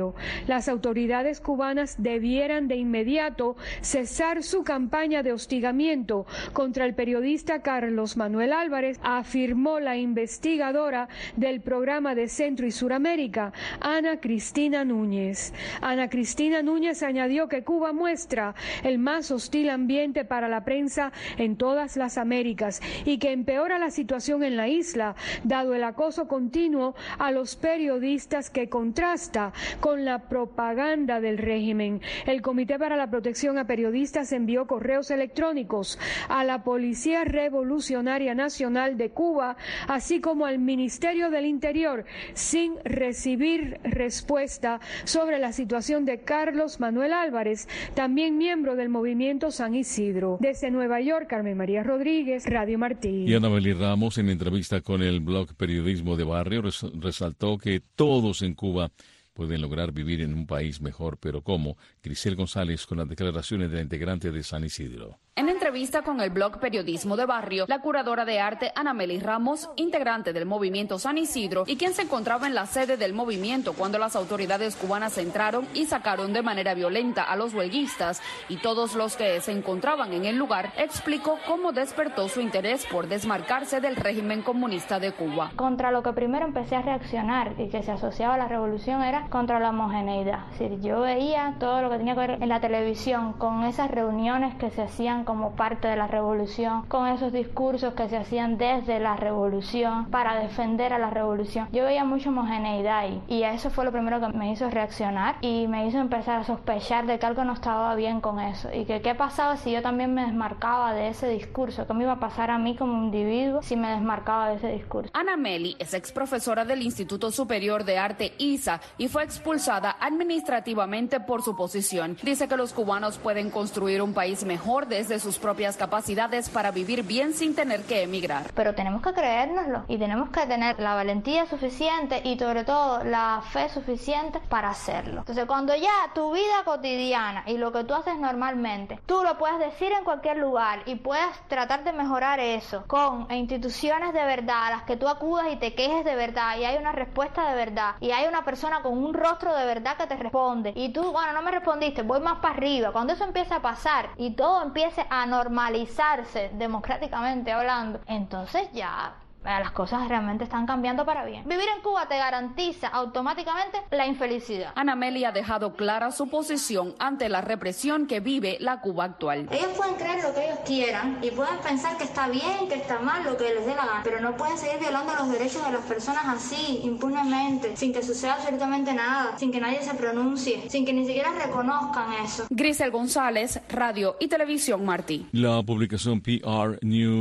Las autoridades cubanas debieran de inmediato cesar su campaña de hostigamiento contra el periodista Carlos Manuel Álvarez, afirmó la investigadora del programa de Centro y Suramérica, Ana Cristina Núñez. Ana Cristina Núñez añadió que Cuba muestra el más hostil ambiente para la prensa en todas las Américas y que empeora la situación en la isla, dado el acoso continuo a los periodistas que contrasta con la propaganda del régimen. El Comité para la Protección a Periodistas envió correos electrónicos a la Policía Revolucionaria Nacional de Cuba, así como al Ministerio del Interior, sin recibir respuesta sobre la situación de Carlos Manuel Álvarez, también miembro del movimiento San Isidro. Desde Nueva York, Carmen María Rodríguez, Radio Martí. Y Anabeli Ramos, en entrevista con el blog Periodismo de Barrio, resaltó que todos en Cuba pueden lograr vivir en un país mejor, pero ¿cómo? Grisel González con las declaraciones de la integrante de San Isidro. En entrevista con el blog Periodismo de Barrio, la curadora de arte Anameli Ramos, integrante del movimiento San Isidro y quien se encontraba en la sede del movimiento cuando las autoridades cubanas entraron y sacaron de manera violenta a los huelguistas y todos los que se encontraban en el lugar, explicó cómo despertó su interés por desmarcarse del régimen comunista de Cuba. Contra lo que primero empecé a reaccionar y que se asociaba a la revolución era contra la homogeneidad. Es decir, yo veía todo lo que tenía que ver en la televisión con esas reuniones que se hacían como parte de la revolución, con esos discursos que se hacían desde la revolución para defender a la revolución. Yo veía mucha homogeneidad ahí y eso fue lo primero que me hizo reaccionar y me hizo empezar a sospechar de que algo no estaba bien con eso y que qué pasaba si yo también me desmarcaba de ese discurso, qué me iba a pasar a mí como individuo si me desmarcaba de ese discurso. Anameli es exprofesora del Instituto Superior de Arte ISA y fue expulsada administrativamente por su posición. Dice que los cubanos pueden construir un país mejor desde sus propias capacidades para vivir bien sin tener que emigrar. Pero tenemos que creérnoslo y tenemos que tener la valentía suficiente y sobre todo la fe suficiente para hacerlo. Entonces cuando ya tu vida cotidiana y lo que tú haces normalmente, tú lo puedes decir en cualquier lugar y puedes tratar de mejorar eso con instituciones de verdad a las que tú acudas y te quejes de verdad y hay una respuesta de verdad y hay una persona con un rostro de verdad que te responde y tú, bueno, no me respondiste, voy más para arriba. Cuando eso empieza a pasar y todo empiece a normalizarse democráticamente hablando, entonces ya las cosas realmente están cambiando para bien. Vivir en Cuba te garantiza automáticamente la infelicidad. Anameli ha dejado clara su posición ante la represión que vive la Cuba actual. Ellos pueden creer lo que ellos quieran y pueden pensar que está bien, que está mal, lo que les dé la gana, pero no pueden seguir violando los derechos de las personas así, impunemente, sin que suceda absolutamente nada, sin que nadie se pronuncie, sin que ni siquiera reconozcan eso. Grisel González, Radio y Televisión Martí. La publicación PR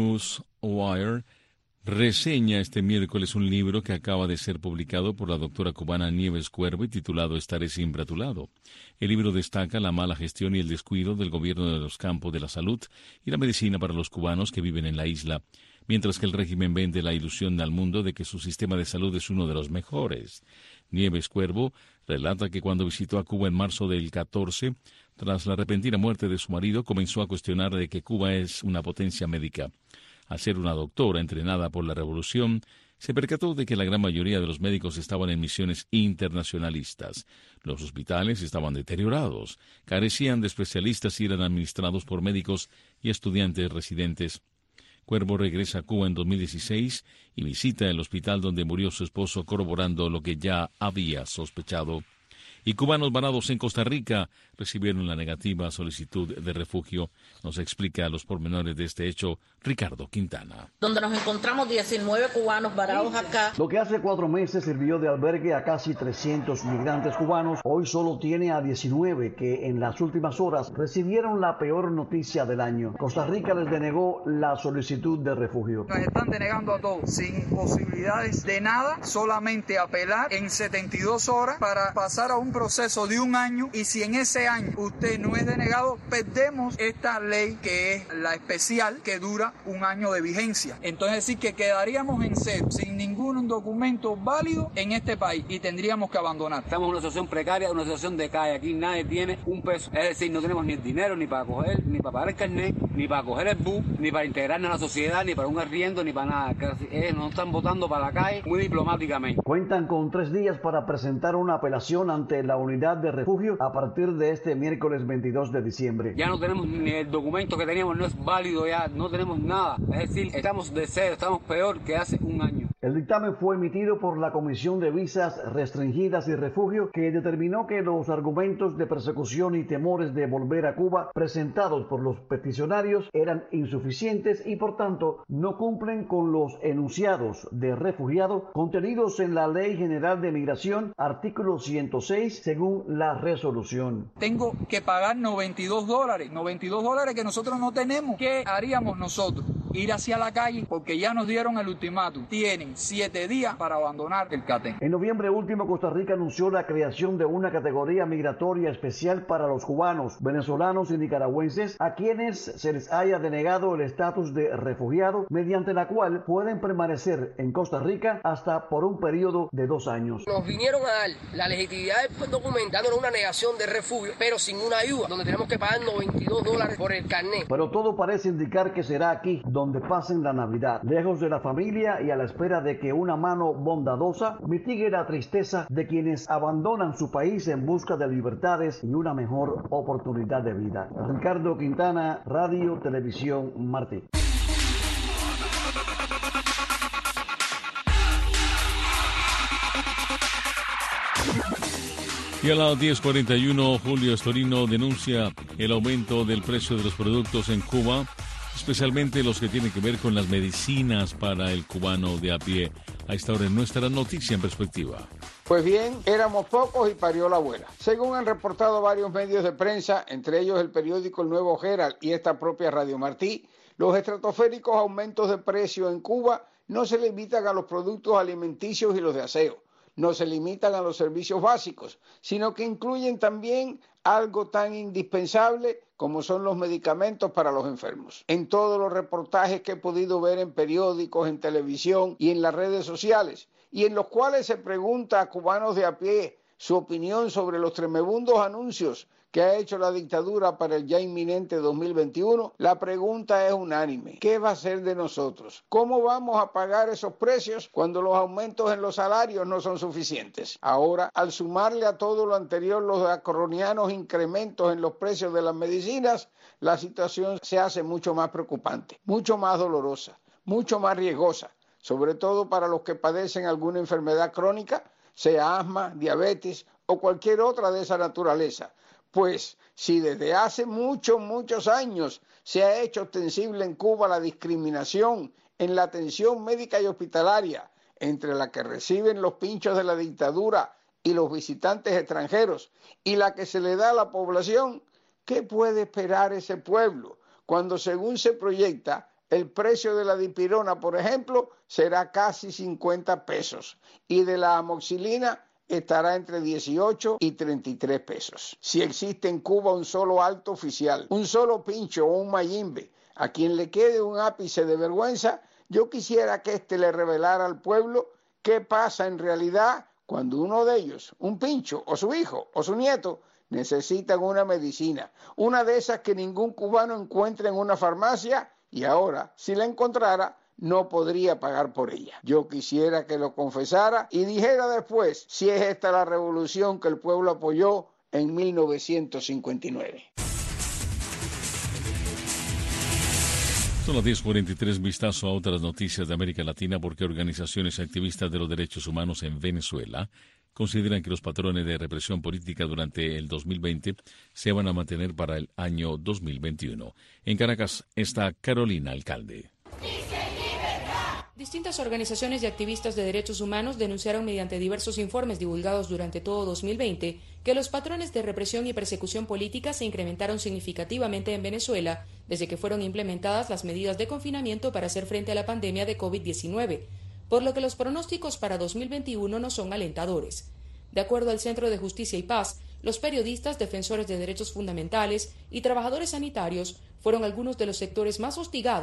Newswire reseña este miércoles un libro que acaba de ser publicado por la doctora cubana Nieves Cuervo y titulado Estaré siempre a tu lado. El libro destaca la mala gestión y el descuido del gobierno de los campos de la salud y la medicina para los cubanos que viven en la isla, mientras que el régimen vende la ilusión al mundo de que su sistema de salud es uno de los mejores. Nieves Cuervo relata que cuando visitó a Cuba en marzo del 14, tras la repentina muerte de su marido, comenzó a cuestionar de que Cuba es una potencia médica. Al ser una doctora entrenada por la revolución, se percató de que la gran mayoría de los médicos estaban en misiones internacionalistas. Los hospitales estaban deteriorados, carecían de especialistas y eran administrados por médicos y estudiantes residentes. Cuervo regresa a Cuba en 2016 y visita el hospital donde murió su esposo, corroborando lo que ya había sospechado. Y cubanos varados en Costa Rica recibieron la negativa solicitud de refugio. Nos explica los pormenores de este hecho Ricardo Quintana. Donde nos encontramos 19 cubanos varados acá. Lo que hace 4 meses sirvió de albergue a casi 300 migrantes cubanos, hoy solo tiene a 19 que en las últimas horas recibieron la peor noticia del año. Costa Rica les denegó la solicitud de refugio. Nos están denegando a todos, sin posibilidades de nada, solamente apelar en 72 horas para pasar a un proceso de 1 año, y si en ese año usted no es denegado, perdemos esta ley que es la especial que dura 1 año de vigencia. Entonces sí que quedaríamos en cero, sin ningún documento válido en este país y tendríamos que abandonar. Estamos en una situación precaria, una situación de calle. Aquí nadie tiene un peso. Es decir, no tenemos ni el dinero ni para coger, ni para pagar el carnet, ni para coger el bus, ni para integrarnos a la sociedad, ni para un arriendo, ni para nada. Nos están votando para la calle muy diplomáticamente. Cuentan con 3 días para presentar una apelación ante la unidad de refugio a partir de este miércoles 22 de diciembre. Ya no tenemos ni el documento que teníamos, no es válido ya, no tenemos nada. Es decir, estamos de cero, estamos peor que hace un año. El dictamen fue emitido por la Comisión de Visas Restringidas y Refugio, que determinó que los argumentos de persecución y temores de volver a Cuba presentados por los peticionarios eran insuficientes y por tanto no cumplen con los enunciados de refugiado contenidos en la Ley General de Migración, artículo 106, según la resolución. Tengo que pagar $92 que nosotros no tenemos. ¿Qué haríamos nosotros? Ir hacia la calle porque ya nos dieron el ultimátum. Tienen 7 días para abandonar el CATEN. En noviembre último, Costa Rica anunció la creación de una categoría migratoria especial para los cubanos, venezolanos y nicaragüenses a quienes se les haya denegado el estatus de refugiado, mediante la cual pueden permanecer en Costa Rica hasta por un periodo de 2 años. Nos vinieron a dar la legitimidad del documento dándonos una negación de refugio, pero sin una ayuda, donde tenemos que pagar $92 por el carnet. Pero todo parece indicar que será aquí donde pasen la Navidad, lejos de la familia y a la espera de que una mano bondadosa mitigue la tristeza de quienes abandonan su país en busca de libertades y una mejor oportunidad de vida. Ricardo Quintana, Radio Televisión Martí. Y a las 10:41, Julio Estorino denuncia el aumento del precio de los productos en Cuba, especialmente los que tienen que ver con las medicinas para el cubano de a pie. A esta hora en nuestra noticia en perspectiva. Pues bien, éramos pocos y parió la abuela. Según han reportado varios medios de prensa, entre ellos el periódico El Nuevo Herald y esta propia Radio Martí, los estratosféricos aumentos de precio en Cuba no se limitan a los productos alimenticios y los de aseo, no se limitan a los servicios básicos, sino que incluyen también algo tan indispensable como son los medicamentos para los enfermos. En todos los reportajes que he podido ver en periódicos, en televisión y en las redes sociales, y en los cuales se pregunta a cubanos de a pie su opinión sobre los tremebundos anuncios que ha hecho la dictadura para el ya inminente 2021, la pregunta es unánime. ¿Qué va a ser de nosotros? ¿Cómo vamos a pagar esos precios cuando los aumentos en los salarios no son suficientes? Ahora, al sumarle a todo lo anterior los acorronianos incrementos en los precios de las medicinas, la situación se hace mucho más preocupante, mucho más dolorosa, mucho más riesgosa, sobre todo para los que padecen alguna enfermedad crónica, sea asma, diabetes o cualquier otra de esa naturaleza. Pues si desde hace muchos años se ha hecho ostensible en Cuba la discriminación en la atención médica y hospitalaria entre la que reciben los pinchos de la dictadura y los visitantes extranjeros y la que se le da a la población, ¿qué puede esperar ese pueblo cuando, según se proyecta, el precio de la dipirona, por ejemplo, será casi 50 pesos y de la amoxicilina estará entre 18 y 33 pesos. Si existe en Cuba un solo alto oficial, un solo pincho o un mayimbe, a quien le quede un ápice de vergüenza, yo quisiera que éste le revelara al pueblo qué pasa en realidad cuando uno de ellos, un pincho o su hijo o su nieto, necesitan una medicina, una de esas que ningún cubano encuentra en una farmacia y ahora, si la encontrara, no podría pagar por ella. Yo quisiera que lo confesara y dijera después si es esta la revolución que el pueblo apoyó en 1959. Son las 10:43, vistazo a otras noticias de América Latina, porque organizaciones activistas de los derechos humanos en Venezuela consideran que los patrones de represión política durante el 2020 se van a mantener para el año 2021. En Caracas está Carolina Alcalde. Distintas organizaciones y activistas de derechos humanos denunciaron mediante diversos informes divulgados durante todo 2020 que los patrones de represión y persecución política se incrementaron significativamente en Venezuela desde que fueron implementadas las medidas de confinamiento para hacer frente a la pandemia de COVID-19, por lo que los pronósticos para 2021 no son alentadores. De acuerdo al Centro de Justicia y Paz, los periodistas, defensores de derechos fundamentales y trabajadores sanitarios fueron algunos de los sectores más hostigados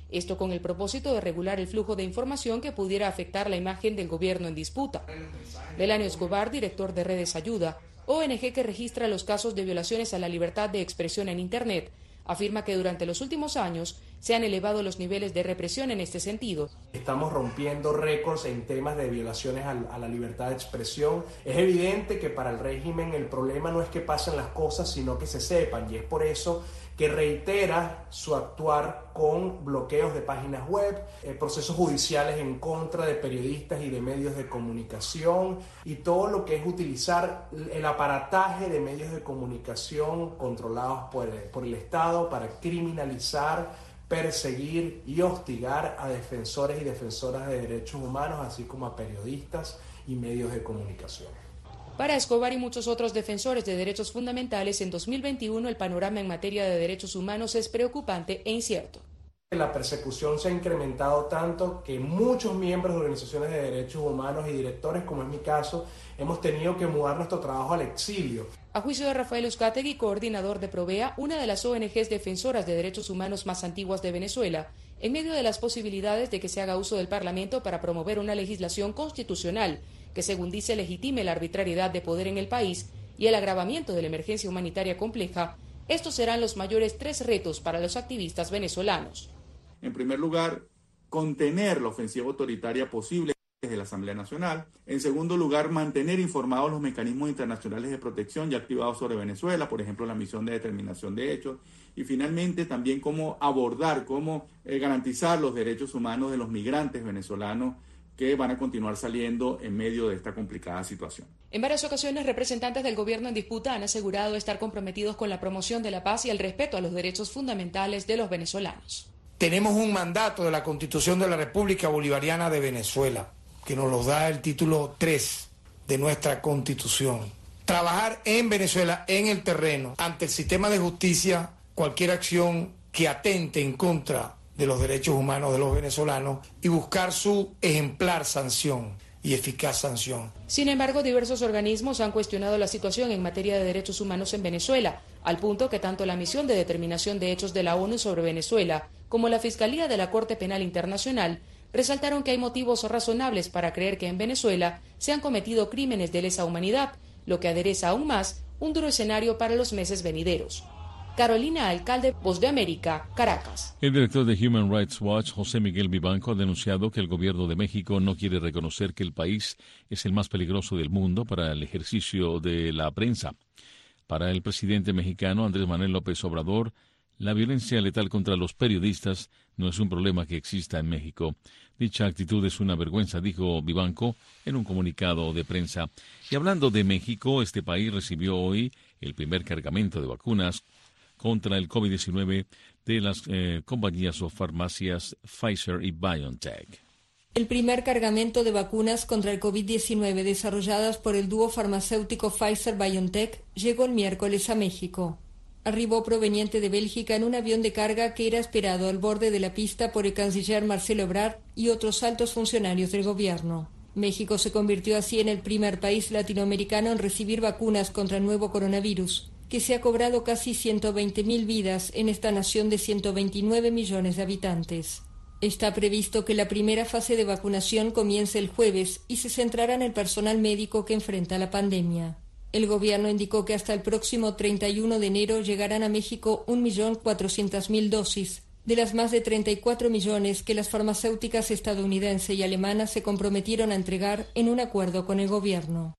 Esto con el propósito de regular el flujo de información que pudiera afectar la imagen del gobierno en disputa. Delanio Escobar, director de Redes Ayuda, ONG que registra los casos de violaciones a la libertad de expresión en Internet, afirma que durante los últimos años se han elevado los niveles de represión en este sentido. Estamos rompiendo récords en temas de violaciones a la libertad de expresión. Es evidente que para el régimen el problema no es que pasen las cosas, sino que se sepan, y es por eso que reitera su actuar con bloqueos de páginas web, procesos judiciales en contra de periodistas y de medios de comunicación, y todo lo que es utilizar el aparataje de medios de comunicación controlados por el Estado para criminalizar, perseguir y hostigar a defensores y defensoras de derechos humanos, así como a periodistas y medios de comunicación. Para Escobar y muchos otros defensores de derechos fundamentales, en 2021 el panorama en materia de derechos humanos es preocupante e incierto. La persecución se ha incrementado tanto que muchos miembros de organizaciones de derechos humanos y directores, como es mi caso, hemos tenido que mudar nuestro trabajo al exilio. A juicio de Rafael Uzcategui, coordinador de Provea, una de las ONGs defensoras de derechos humanos más antiguas de Venezuela, en medio de las posibilidades de que se haga uso del Parlamento para promover una legislación constitucional que, según dice, legitime la arbitrariedad de poder en el país y el agravamiento de la emergencia humanitaria compleja, estos serán los mayores 3 retos para los activistas venezolanos. En primer lugar, contener la ofensiva autoritaria posible desde la Asamblea Nacional. En segundo lugar, mantener informados los mecanismos internacionales de protección ya activados sobre Venezuela, por ejemplo, la misión de determinación de hechos. Y finalmente, también cómo abordar, cómo garantizar los derechos humanos de los migrantes venezolanos que van a continuar saliendo en medio de esta complicada situación. En varias ocasiones, representantes del gobierno en disputa han asegurado estar comprometidos con la promoción de la paz y el respeto a los derechos fundamentales de los venezolanos. Tenemos un mandato de la Constitución de la República Bolivariana de Venezuela, que nos lo da el título 3 de nuestra Constitución. Trabajar en Venezuela, en el terreno, ante el sistema de justicia, cualquier acción que atente en contra de los derechos humanos de los venezolanos y buscar su ejemplar sanción y eficaz sanción. Sin embargo, diversos organismos han cuestionado la situación en materia de derechos humanos en Venezuela, al punto que tanto la Misión de Determinación de Hechos de la ONU sobre Venezuela como la Fiscalía de la Corte Penal Internacional resaltaron que hay motivos razonables para creer que en Venezuela se han cometido crímenes de lesa humanidad, lo que adereza aún más un duro escenario para los meses venideros. Carolina Alcalde, Voz de América, Caracas. El director de Human Rights Watch, José Miguel Vivanco, ha denunciado que el gobierno de México no quiere reconocer que el país es el más peligroso del mundo para el ejercicio de la prensa. Para el presidente mexicano Andrés Manuel López Obrador, la violencia letal contra los periodistas no es un problema que exista en México. Dicha actitud es una vergüenza, dijo Vivanco en un comunicado de prensa. Y hablando de México, este país recibió hoy el primer cargamento de vacunas contra el COVID-19 de las compañías o farmacias Pfizer y BioNTech. El primer cargamento de vacunas contra el COVID-19 desarrolladas por el dúo farmacéutico Pfizer-BioNTech llegó el miércoles a México. Arribó proveniente de Bélgica en un avión de carga que era esperado al borde de la pista por el canciller Marcelo Ebrard y otros altos funcionarios del gobierno. México se convirtió así en el primer país latinoamericano en recibir vacunas contra el nuevo coronavirus, que se ha cobrado casi 120.000 vidas en esta nación de 129 millones de habitantes. Está previsto que la primera fase de vacunación comience el jueves y se centrará en el personal médico que enfrenta la pandemia. El gobierno indicó que hasta el próximo 31 de enero llegarán a México 1.400.000 dosis, de las más de 34 millones que las farmacéuticas estadounidense y alemana se comprometieron a entregar en un acuerdo con el gobierno.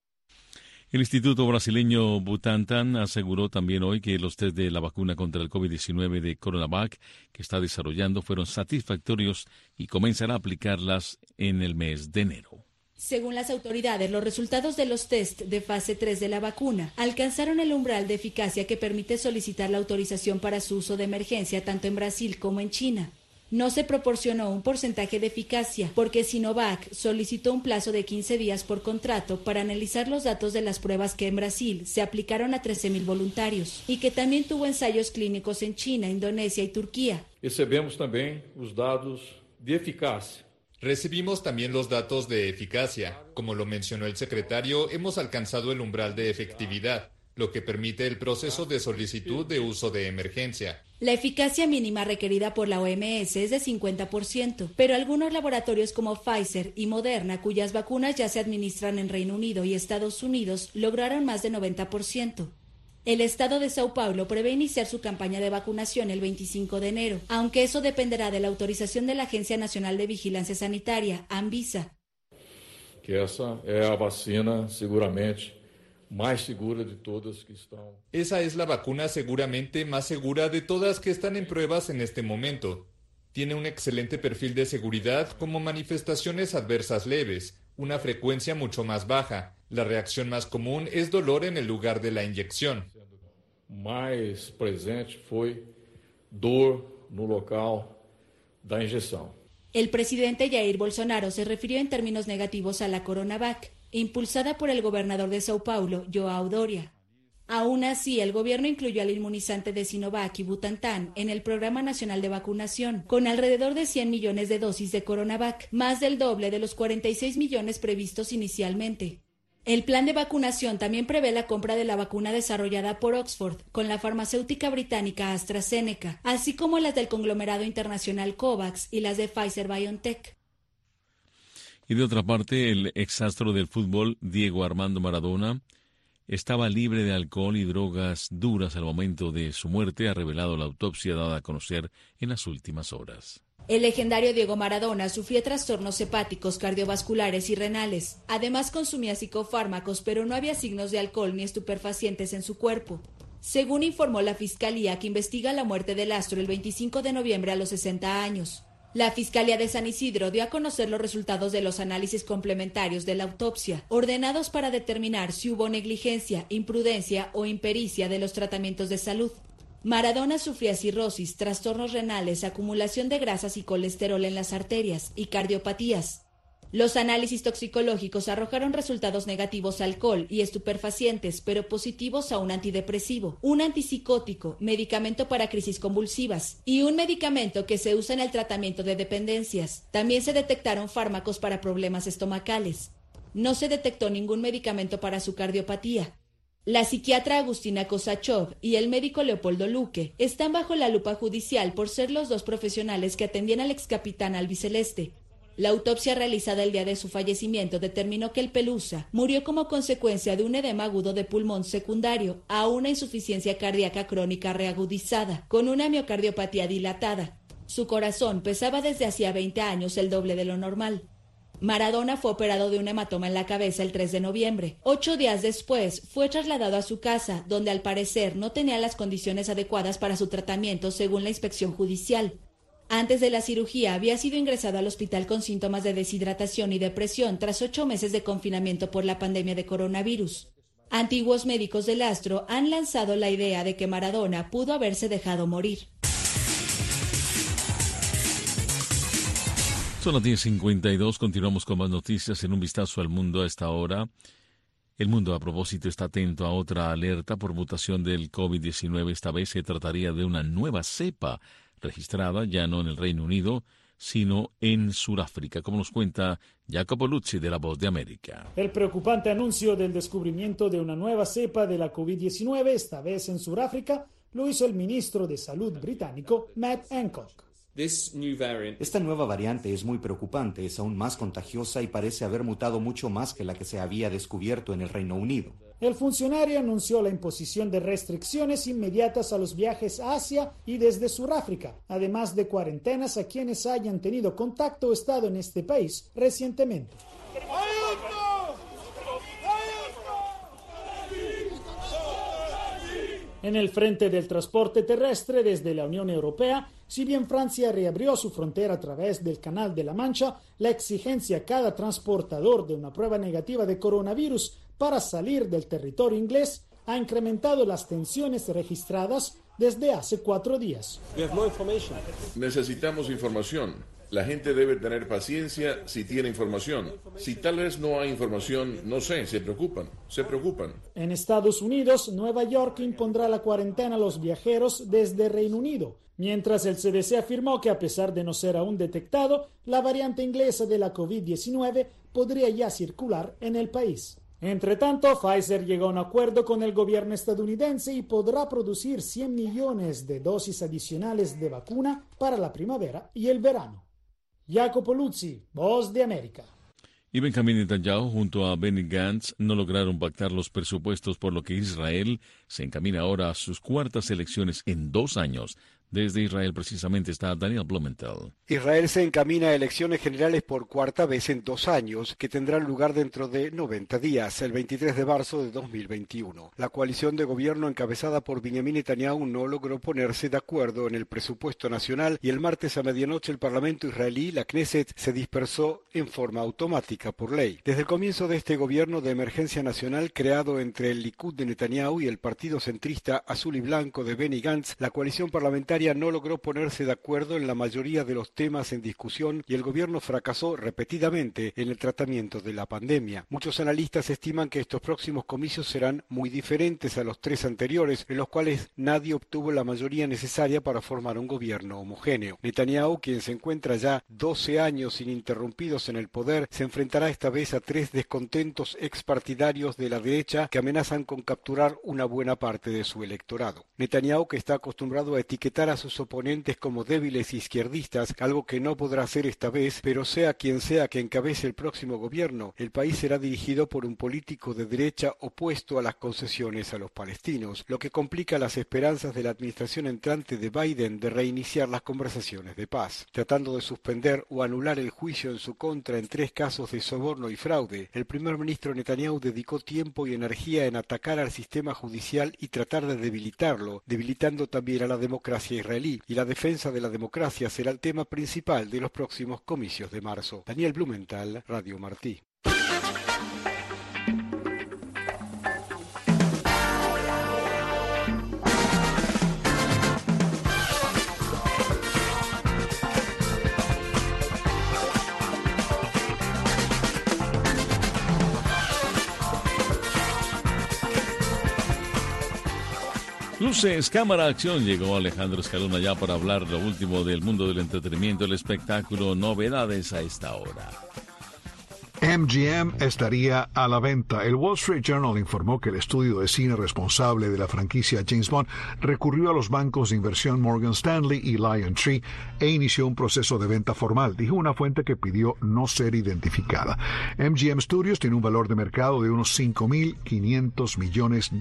El Instituto Brasileño Butantan aseguró también hoy que los test de la vacuna contra el COVID-19 de CoronaVac que está desarrollando fueron satisfactorios y comenzará a aplicarlas en el mes de enero. Según las autoridades, los resultados de los test de fase 3 de la vacuna alcanzaron el umbral de eficacia que permite solicitar la autorización para su uso de emergencia tanto en Brasil como en China. No se proporcionó un porcentaje de eficacia porque Sinovac solicitó un plazo de 15 días por contrato para analizar los datos de las pruebas que en Brasil se aplicaron a 13.000 voluntarios y que también tuvo ensayos clínicos en China, Indonesia y Turquía. Recebemos también los datos de eficacia. Recibimos también los datos de eficacia. Como lo mencionó el secretario, hemos alcanzado el umbral de efectividad, lo que permite el proceso de solicitud de uso de emergencia. La eficacia mínima requerida por la OMS es de 50%, pero algunos laboratorios como Pfizer y Moderna, cuyas vacunas ya se administran en Reino Unido y Estados Unidos, lograron más de 90%. El estado de Sao Paulo prevé iniciar su campaña de vacunación el 25 de enero, aunque eso dependerá de la autorización de la Agencia Nacional de Vigilancia Sanitaria, Anvisa. Que essa é a vacina seguramente más segura de todas que están. Esa es la vacuna seguramente más segura de todas que están en pruebas en este momento. Tiene un excelente perfil de seguridad como manifestaciones adversas leves, una frecuencia mucho más baja. La reacción más común es dolor en el lugar de la inyección. Mais presente foi dor no local da injeção. El presidente Jair Bolsonaro se refirió en términos negativos a la Coronavac, impulsada por el gobernador de Sao Paulo, João Doria. Aún así, el gobierno incluyó al inmunizante de Sinovac y Butantan en el Programa Nacional de Vacunación, con alrededor de 100 millones de dosis de Coronavac, más del doble de los 46 millones previstos inicialmente. El plan de vacunación también prevé la compra de la vacuna desarrollada por Oxford con la farmacéutica británica AstraZeneca, así como las del conglomerado internacional COVAX y las de Pfizer-BioNTech. Y de otra parte, el exastro del fútbol, Diego Armando Maradona, estaba libre de alcohol y drogas duras al momento de su muerte, ha revelado la autopsia dada a conocer en las últimas horas. El legendario Diego Maradona sufría trastornos hepáticos, cardiovasculares y renales. Además consumía psicofármacos, pero no había signos de alcohol ni estupefacientes en su cuerpo. Según informó la Fiscalía, que investiga la muerte del astro el 25 de noviembre a los 60 años. La Fiscalía de San Isidro dio a conocer los resultados de los análisis complementarios de la autopsia, ordenados para determinar si hubo negligencia, imprudencia o impericia de los tratamientos de salud. Maradona sufría cirrosis, trastornos renales, acumulación de grasas y colesterol en las arterias y cardiopatías. Los análisis toxicológicos arrojaron resultados negativos a alcohol y estupefacientes, pero positivos a un antidepresivo, un antipsicótico, medicamento para crisis convulsivas y un medicamento que se usa en el tratamiento de dependencias. También se detectaron fármacos para problemas estomacales. No se detectó ningún medicamento para su cardiopatía. La psiquiatra Agustina Kosachov y el médico Leopoldo Luque están bajo la lupa judicial por ser los dos profesionales que atendían al excapitán albiceleste. La autopsia realizada el día de su fallecimiento determinó que el Pelusa murió como consecuencia de un edema agudo de pulmón secundario a una insuficiencia cardíaca crónica reagudizada, con una miocardiopatía dilatada. Su corazón pesaba desde hacía 20 años el doble de lo normal. Maradona fue operado de un hematoma en la cabeza el 3 de noviembre. 8 días después, fue trasladado a su casa, donde al parecer no tenía las condiciones adecuadas para su tratamiento según la inspección judicial. Antes de la cirugía, había sido ingresado al hospital con síntomas de deshidratación y depresión tras 8 meses de confinamiento por la pandemia de coronavirus. Antiguos médicos del astro han lanzado la idea de que Maradona pudo haberse dejado morir. Son las 10:52, continuamos con más noticias en un vistazo al mundo a esta hora. El mundo, a propósito, está atento a otra alerta por mutación del COVID-19. Esta vez se trataría de una nueva cepa registrada ya no en el Reino Unido, sino en Sudáfrica, como nos cuenta Jacopo Luzzi de La Voz de América. El preocupante anuncio del descubrimiento de una nueva cepa de la COVID-19, esta vez en Sudáfrica, lo hizo el ministro de Salud británico, Matt Hancock. Esta nueva variante es muy preocupante, es aún más contagiosa y parece haber mutado mucho más que la que se había descubierto en el Reino Unido. El funcionario anunció la imposición de restricciones inmediatas a los viajes a Asia y desde Sudáfrica, además de cuarentenas a quienes hayan tenido contacto o estado en este país recientemente. En el frente del transporte terrestre desde la Unión Europea, si bien Francia reabrió su frontera a través del Canal de la Mancha, la exigencia a cada transportador de una prueba negativa de coronavirus para salir del territorio inglés ha incrementado las tensiones registradas desde hace 4 días. Necesitamos información. La gente debe tener paciencia si tiene información. Si tal vez no hay información, no sé, se preocupan. En Estados Unidos, Nueva York impondrá la cuarentena a los viajeros desde Reino Unido, mientras el CDC afirmó que a pesar de no ser aún detectado, la variante inglesa de la COVID-19 podría ya circular en el país. Entre tanto, Pfizer llegó a un acuerdo con el gobierno estadounidense y podrá producir 100 millones de dosis adicionales de vacuna para la primavera y el verano. Jacopo Luzzi, Voz de América. Y Benjamin Netanyahu junto a Benny Gantz no lograron pactar los presupuestos, por lo que Israel se encamina ahora a sus cuartas elecciones en 2 años. Desde Israel precisamente está Daniel Blumenthal. Israel se encamina a elecciones generales por cuarta vez en 2 años, que tendrán lugar dentro de 90 días, el 23 de marzo de 2021. La coalición de gobierno encabezada por Benjamin Netanyahu no logró ponerse de acuerdo en el presupuesto nacional y el martes a medianoche el Parlamento israelí, la Knesset, se dispersó en forma automática por ley. Desde el comienzo de este gobierno de emergencia nacional creado entre el Likud de Netanyahu y el partido centrista azul y blanco de Benny Gantz, la coalición parlamentaria no logró ponerse de acuerdo en la mayoría de los temas en discusión y el gobierno fracasó repetidamente en el tratamiento de la pandemia. Muchos analistas estiman que estos próximos comicios serán muy diferentes a los 3 anteriores, en los cuales nadie obtuvo la mayoría necesaria para formar un gobierno homogéneo. Netanyahu, quien se encuentra ya 12 años ininterrumpidos en el poder, se enfrentará esta vez a 3 descontentos expartidarios de la derecha que amenazan con capturar una buena parte de su electorado. Netanyahu, que está acostumbrado a etiquetar a sus oponentes como débiles izquierdistas, algo que no podrá hacer esta vez, pero sea quien sea que encabece el próximo gobierno, el país será dirigido por un político de derecha opuesto a las concesiones a los palestinos, lo que complica las esperanzas de la administración entrante de Biden de reiniciar las conversaciones de paz. Tratando de suspender o anular el juicio en su contra en 3 casos de soborno y fraude, el primer ministro Netanyahu dedicó tiempo y energía en atacar al sistema judicial y tratar de debilitarlo, debilitando también a la democracia israelí, y la defensa de la democracia será el tema principal de los próximos comicios de marzo. Daniel Blumenthal, Radio Martí. Luces, cámara, acción. Llegó Alejandro Escalona ya para hablar lo último del mundo del entretenimiento, el espectáculo, novedades a esta hora. MGM estaría a la venta. El Wall Street Journal informó que el estudio de cine responsable de la franquicia James Bond recurrió a los bancos de inversión Morgan Stanley y LionTree e inició un proceso de venta formal, dijo una fuente que pidió no ser identificada. MGM Studios tiene un valor de mercado de unos $5.500 millones.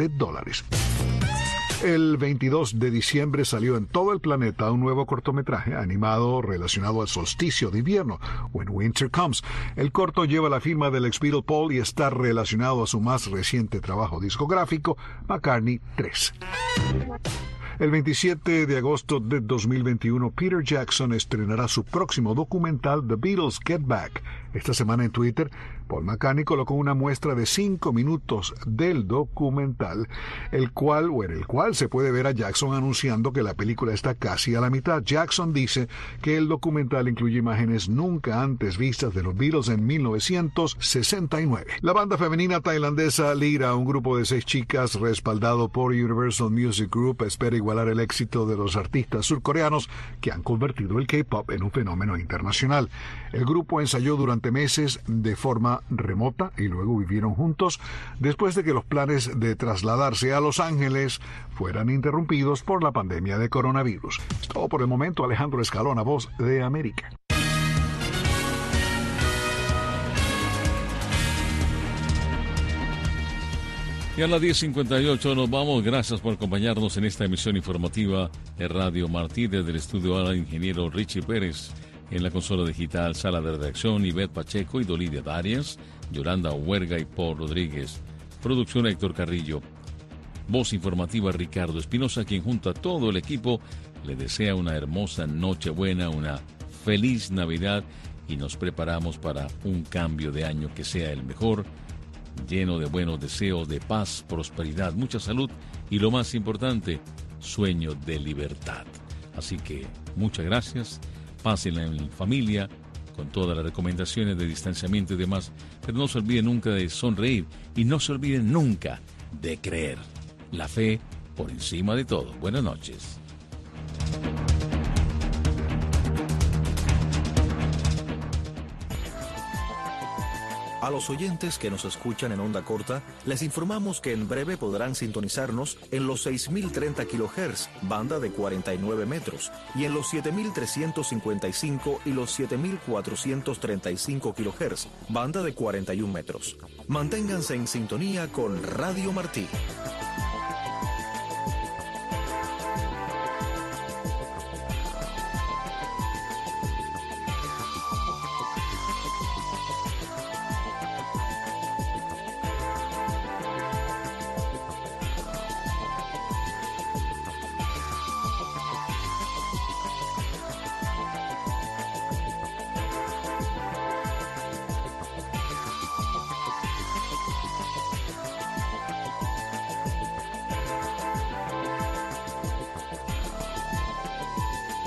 El 22 de diciembre salió en todo el planeta un nuevo cortometraje animado relacionado al solsticio de invierno, When Winter Comes. El corto lleva la firma del ex Beatle Paul y está relacionado a su más reciente trabajo discográfico, McCartney 3. El 27 de agosto de 2021, Peter Jackson estrenará su próximo documental, The Beatles Get Back. Esta semana en Twitter, Paul McCartney colocó una muestra de 5 minutos del documental, en el cual se puede ver a Jackson anunciando que la película está casi a la mitad. Jackson dice que el documental incluye imágenes nunca antes vistas de los Beatles en 1969. La banda femenina tailandesa Lira, un grupo de 6 chicas respaldado por Universal Music Group, espera igualar el éxito de los artistas surcoreanos que han convertido el K-pop en un fenómeno internacional. El grupo ensayó durante meses de forma remota y luego vivieron juntos después de que los planes de trasladarse a Los Ángeles fueran interrumpidos por la pandemia de coronavirus. Es todo por el momento. Alejandro Escalona, Voz de América. Y a las 10:58 nos vamos. Gracias por acompañarnos en esta emisión informativa de Radio Martí. Desde el estudio al ingeniero Richie Pérez. En la consola digital, sala de redacción, Ivette Pacheco y Dolidia Darias, Yolanda Huerga y Paul Rodríguez. Producción Héctor Carrillo. Voz informativa Ricardo Espinosa, quien junto a todo el equipo le desea una hermosa Nochebuena, una feliz Navidad y nos preparamos para un cambio de año que sea el mejor, lleno de buenos deseos, de paz, prosperidad, mucha salud y lo más importante, sueño de libertad. Así que muchas gracias. Pásenla en familia, con todas las recomendaciones de distanciamiento y demás, pero no se olviden nunca de sonreír y no se olviden nunca de creer. La fe por encima de todo. Buenas noches. A los oyentes que nos escuchan en onda corta, les informamos que en breve podrán sintonizarnos en los 6.030 kHz, banda de 49 metros, y en los 7.355 y los 7.435 kHz, banda de 41 metros. Manténganse en sintonía con Radio Martí.